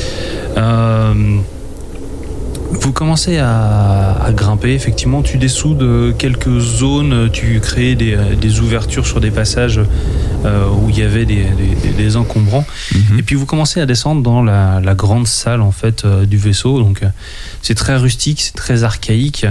Vous commencez à grimper, effectivement, tu dessoudes quelques zones, tu crées des ouvertures sur des passages où il y avait des encombrants, et puis vous commencez à descendre dans la grande salle en fait du vaisseau. Donc c'est très rustique, c'est très archaïque,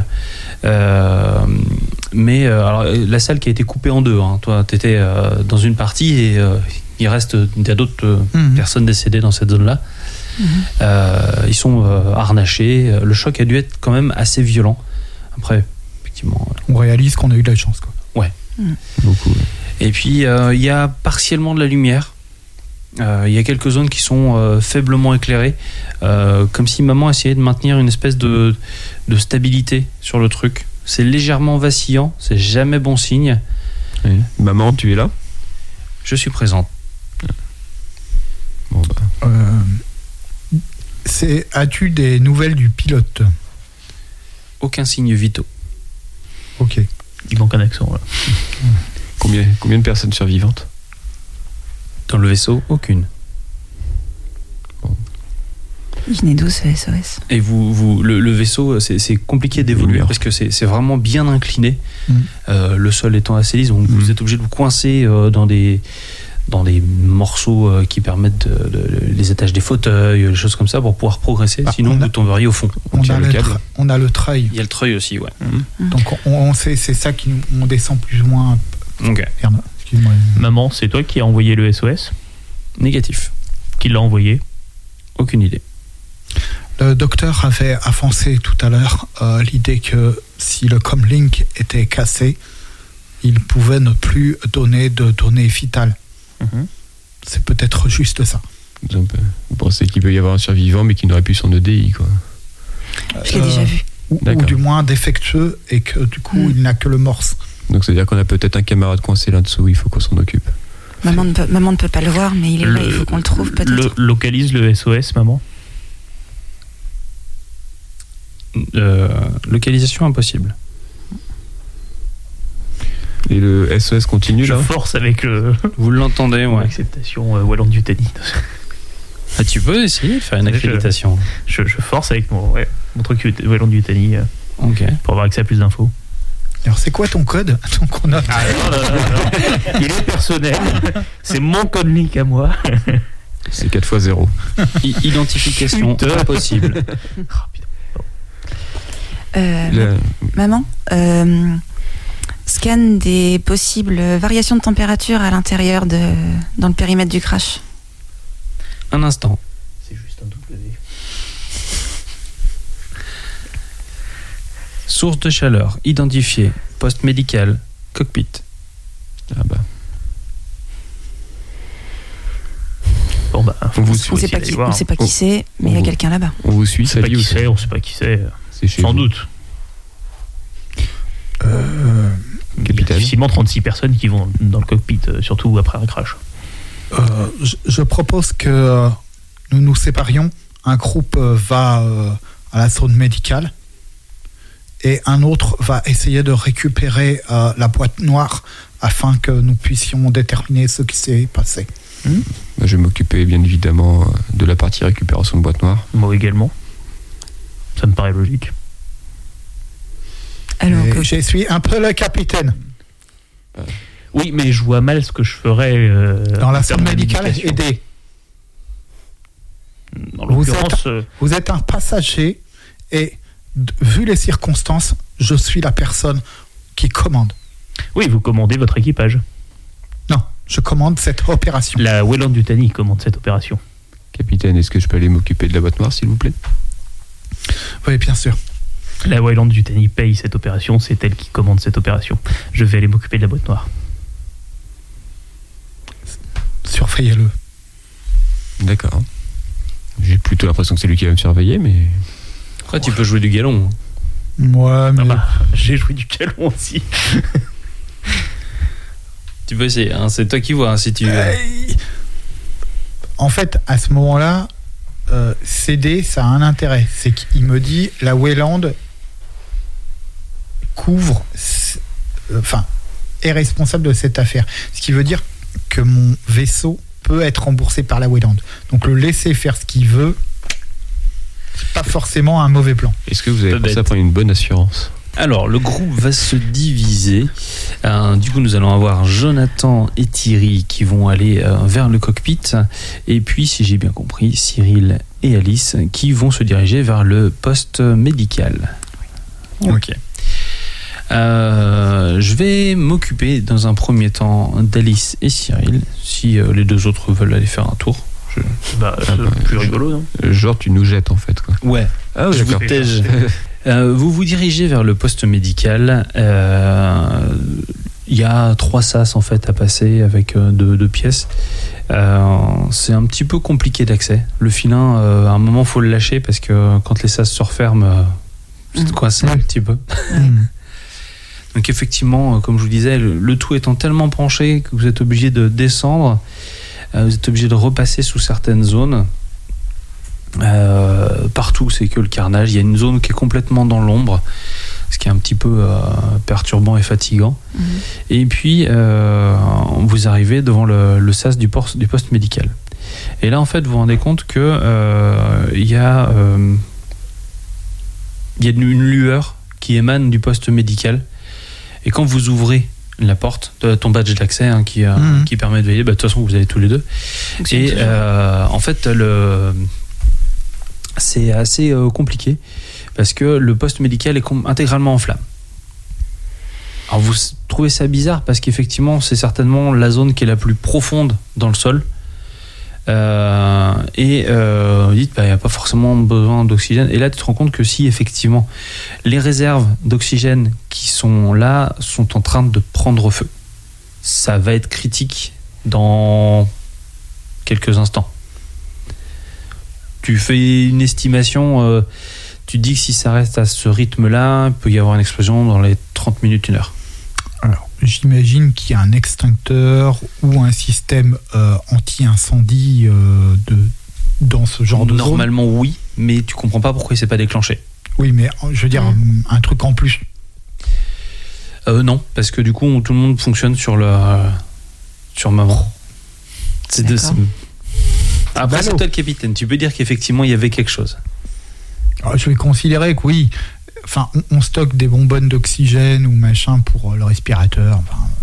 mais alors, la salle qui a été coupée en deux, hein. Toi tu étais dans une partie et il y a d'autres personnes décédées dans cette zone-là. Ils sont harnachés. Le choc a dû être quand même assez violent. Après, effectivement, on réalise qu'on a eu de la chance, quoi. Ouais. Beaucoup. Ouais. Et puis il y a partiellement de la lumière. Il y a quelques zones qui sont faiblement éclairées, comme si maman essayait de maintenir une espèce de stabilité sur le truc. C'est légèrement vacillant, c'est jamais bon signe. Oui. Maman, tu es là? Je suis présente. Bon bah. As-tu des nouvelles du pilote? Aucun signe vitaux. Ok. Il manque un accent là. Combien de personnes survivantes? Dans le vaisseau, aucune. Bon. originer d'où ce SOS? Et le vaisseau, c'est compliqué d'évoluer parce que c'est vraiment bien incliné. Le sol étant assez lisse, donc vous êtes obligé de vous coincer dans des morceaux qui permettent les attaches des fauteuils, des choses comme ça pour pouvoir progresser. Sinon, vous tomberiez au fond. On a le treuil. Il y a le treuil aussi, ouais. Donc c'est ça on descend plus ou moins. Ok. Merde, excuse-moi. Maman, c'est toi qui as envoyé le SOS? Négatif. Qui l'a envoyé? Aucune idée. Le docteur avait avancé tout à l'heure l'idée que si le comlink était cassé, il pouvait ne plus donner de données vitales. C'est peut-être juste ça. Vous pensez qu'il peut y avoir un survivant mais qui n'aurait plus son EDI, quoi? Je l'ai déjà vu. Ou du moins défectueux et que du coup il n'a que le morse. Donc c'est-à-dire qu'on a peut-être un camarade coincé là-dessous, il faut qu'on s'en occupe. Maman ne peut pas le voir, mais il est là, il faut qu'on le trouve peut-être. Localise le SOS, maman. Localisation impossible. Et le SOS continue là? Je force avec le. Vous l'entendez, ouais. Acceptation Wallon-Dutany. Ah, tu peux essayer de faire une accréditation. Je force avec mon truc Wallon-Dutany pour avoir accès à plus d'infos. Alors c'est quoi ton code? Donc on a... Il est personnel. C'est mon code link à moi. C'est 4x0. Identification impossible. Maman, scan des possibles variations de température à l'intérieur dans le périmètre du crash. Un instant. C'est juste un W. Source de chaleur identifiée. Poste médical. Cockpit. Ah bah. Bon bah, on ne sait pas qui c'est, mais il y a quelqu'un là-bas. On vous suit, ça dit où c'est? On sait pas qui c'est. C'est chez sans vous. doute. Capitaine. Difficilement 36 personnes qui vont dans le cockpit, surtout après un crash. Je propose que nous nous séparions. Un groupe va à la zone médicale et un autre va essayer de récupérer la boîte noire afin que nous puissions déterminer ce qui s'est passé. Je vais m'occuper bien évidemment de la partie récupération de boîte noire. Moi également. Ça me paraît logique. Alors je suis un peu le capitaine. Oui, mais je vois mal ce que je ferais dans la zone médicale. Aider. Vous êtes un passager et vu les circonstances, je suis la personne qui commande. Oui, vous commandez votre équipage. Non, je commande cette opération. La Wallon-Dutany commande cette opération. Capitaine, est-ce que je peux aller m'occuper de la boîte noire, s'il vous plaît? Oui, bien sûr. La Wallon-Dutany paye cette opération, c'est elle qui commande cette opération. Je vais aller m'occuper de la boîte noire. Surveillez-le. D'accord. J'ai plutôt l'impression que c'est lui qui va me surveiller, mais... Après, tu peux jouer du galon. Moi, mais... j'ai joué du galon aussi. Tu peux essayer, hein, c'est toi qui vois, hein, si tu... En fait, à ce moment-là, céder, ça a un intérêt. C'est qu'il me dit, la Weyland couvre... est responsable de cette affaire. Ce qui veut dire que mon vaisseau peut être remboursé par la Weyland. Donc le laisser faire ce qu'il veut, c'est pas forcément un mauvais plan. Est-ce que vous avez pensé à prendre une bonne assurance? Alors, le groupe va se diviser. Du coup, nous allons avoir Jonathan et Thierry qui vont aller vers le cockpit. Et puis, si j'ai bien compris, Cyril et Alice qui vont se diriger vers le poste médical. Ok. Je vais m'occuper dans un premier temps d'Alice et Cyril. Si les deux autres veulent aller faire un tour. C'est plus rigolo, non? Genre, tu nous jettes en fait, quoi. Ouais. Ah, je vous tège. Vous vous dirigez vers le poste médical. Il y a 3 sas en fait à passer avec 2 pièces. C'est un petit peu compliqué d'accès. Le filin, à un moment, faut le lâcher parce que quand les sas se referment, c'est coincé un petit peu. Donc effectivement, comme je vous disais, le tout étant tellement penché que vous êtes obligé de descendre. Vous êtes obligé de repasser sous certaines zones. Partout, c'est que le carnage. Il y a une zone qui est complètement dans l'ombre, ce qui est un petit peu perturbant et fatigant. Et puis, vous arrivez devant le sas du poste médical. Et là, en fait, vous vous rendez compte que il y a une lueur qui émane du poste médical. Et quand vous ouvrez la porte de ton badge d'accès qui permet de veiller, de toute façon, vous avez tous les deux. Et en fait, c'est assez compliqué parce que le poste médical est intégralement en flammes. Alors vous trouvez ça bizarre parce qu'effectivement c'est certainement la zone qui est la plus profonde dans le sol vous dites il n'y a pas forcément besoin d'oxygène, et là tu te rends compte que si effectivement les réserves d'oxygène qui sont là sont en train de prendre feu, ça va être critique dans quelques instants. Tu fais une estimation, tu dis que si ça reste à ce rythme-là, il peut y avoir une explosion dans les 30 minutes, 1 heure. Alors, j'imagine qu'il y a un extincteur ou un système anti-incendie dans ce genre de zone. Normalement, oui, mais tu comprends pas pourquoi il s'est pas déclenché. Oui, mais je veux dire, un truc en plus. Non, parce que du coup, tout le monde fonctionne sur maman. Après, c'est toi le capitaine. Tu peux dire qu'effectivement, il y avait quelque chose. Alors, je vais considérer que oui. Enfin, on stocke des bonbonnes d'oxygène ou machin pour le respirateur.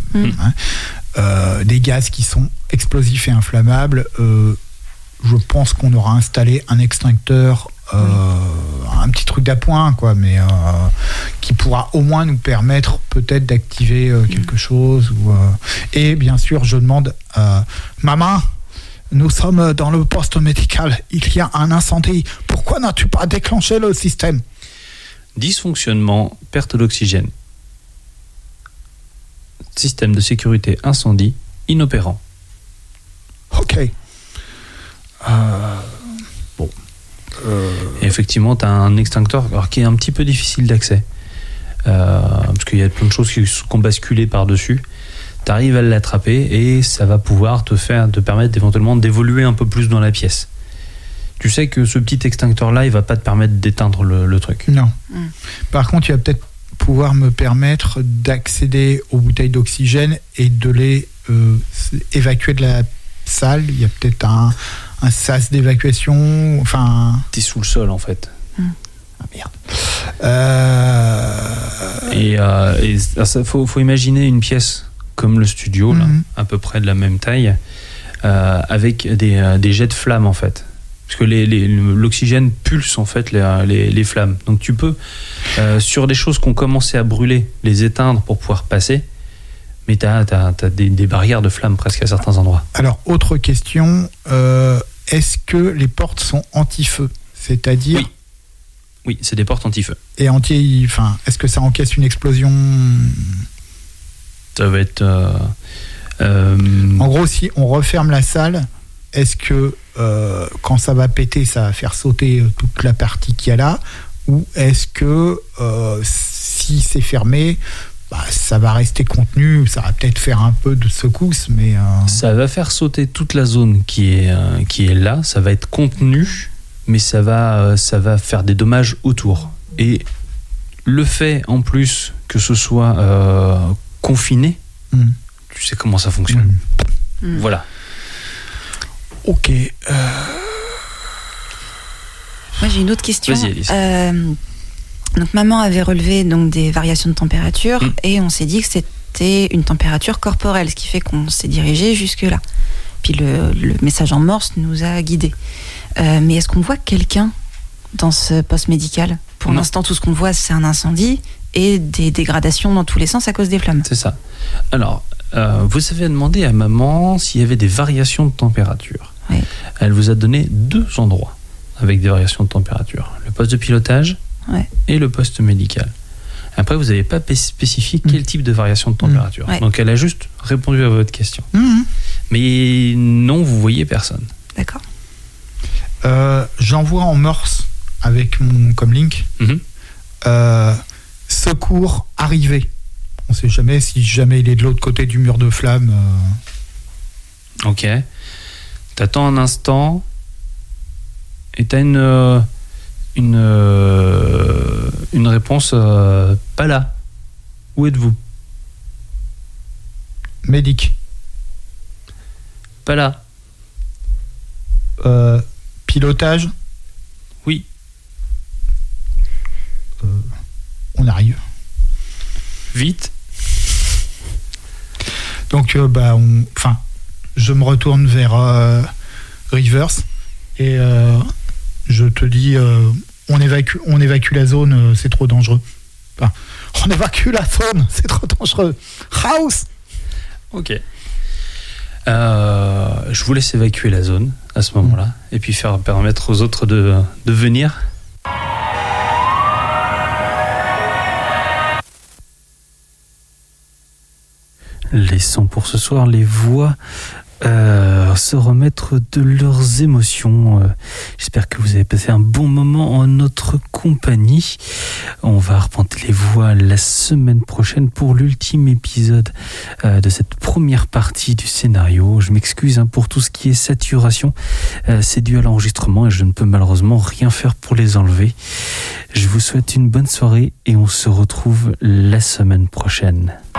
Des gaz qui sont explosifs et inflammables. Je pense qu'on aura installé un extincteur, un petit truc d'appoint, quoi, mais qui pourra au moins nous permettre peut-être d'activer quelque chose. Et bien sûr, je demande maman, nous sommes dans le poste médical, il y a un incendie. Pourquoi n'as-tu pas déclenché le système ? Dysfonctionnement, perte d'oxygène. Système de sécurité incendie inopérant. Ok. Et effectivement, tu as un extincteur qui est un petit peu difficile d'accès. Parce qu'il y a plein de choses qui ont basculé par-dessus. Tu arrives à l'attraper et ça va pouvoir te permettre éventuellement d'évoluer un peu plus dans la pièce. Tu sais que ce petit extincteur-là, il va pas te permettre d'éteindre le truc. Non. Par contre, il va peut-être pouvoir me permettre d'accéder aux bouteilles d'oxygène et de les évacuer de la salle. Il y a peut-être un sas d'évacuation. Enfin. T'es sous le sol, en fait. Ah merde. Et faut imaginer une pièce comme le studio, là, à peu près de la même taille, avec des jets de flammes, en fait. Parce que l'oxygène pulse en fait les flammes. Donc tu peux, sur des choses qui ont commencé à brûler, les éteindre pour pouvoir passer, mais tu as des barrières de flammes presque à certains endroits. Alors, autre question, est-ce que les portes sont anti-feu ? C'est-à-dire... Oui, c'est des portes anti-feu. Et est-ce que ça encaisse une explosion ? Ça va être... En gros, si on referme la salle, est-ce que quand ça va péter, ça va faire sauter toute la partie qu'il y a là, ou est-ce que si c'est fermé, ça va rester contenu, ça va peut-être faire un peu de secousse, mais... Ça va faire sauter toute la zone qui est là, ça va être contenu, mais ça va faire des dommages autour. Et le fait, en plus, que ce soit confiné, tu sais comment ça fonctionne. Voilà. Ok. Moi, j'ai une autre question. Vas-y, Alice. Donc, maman avait relevé des variations de température et on s'est dit que c'était une température corporelle, ce qui fait qu'on s'est dirigé jusque-là. Puis le message en morse nous a guidés. Mais est-ce qu'on voit quelqu'un dans ce poste médical ? Pour l'instant, tout ce qu'on voit, c'est un incendie et des dégradations dans tous les sens à cause des flammes. C'est ça. Alors, vous avez demandé à maman s'il y avait des variations de température. Oui. Elle vous a donné 2 endroits avec des variations de température. Le poste de pilotage et le poste médical. Après, vous n'avez pas spécifié quel type de variation de température. Donc, elle a juste répondu à votre question. Mais non, vous voyez personne. D'accord. J'envoie en morse avec mon comlink secours arrivé. On ne sait jamais si il est de l'autre côté du mur de flamme. Ok. T'attends un instant et t'as une réponse pas là. Où êtes-vous ? Médic. Pas là. Pilotage. Oui. On arrive. Vite. Donc, je me retourne vers Rivers et je te dis, on évacue la zone, c'est trop dangereux. Enfin, on évacue la zone, c'est trop dangereux. House. Ok. Je vous laisse évacuer la zone à ce moment-là et puis permettre aux autres de venir. Laissons pour ce soir les voix se remettre de leurs émotions. J'espère que vous avez passé un bon moment en notre compagnie. On va arpenter les voix la semaine prochaine pour l'ultime épisode de cette première partie du scénario. Je m'excuse pour tout ce qui est saturation. C'est dû à l'enregistrement et je ne peux malheureusement rien faire pour les enlever. Je vous souhaite une bonne soirée et on se retrouve la semaine prochaine.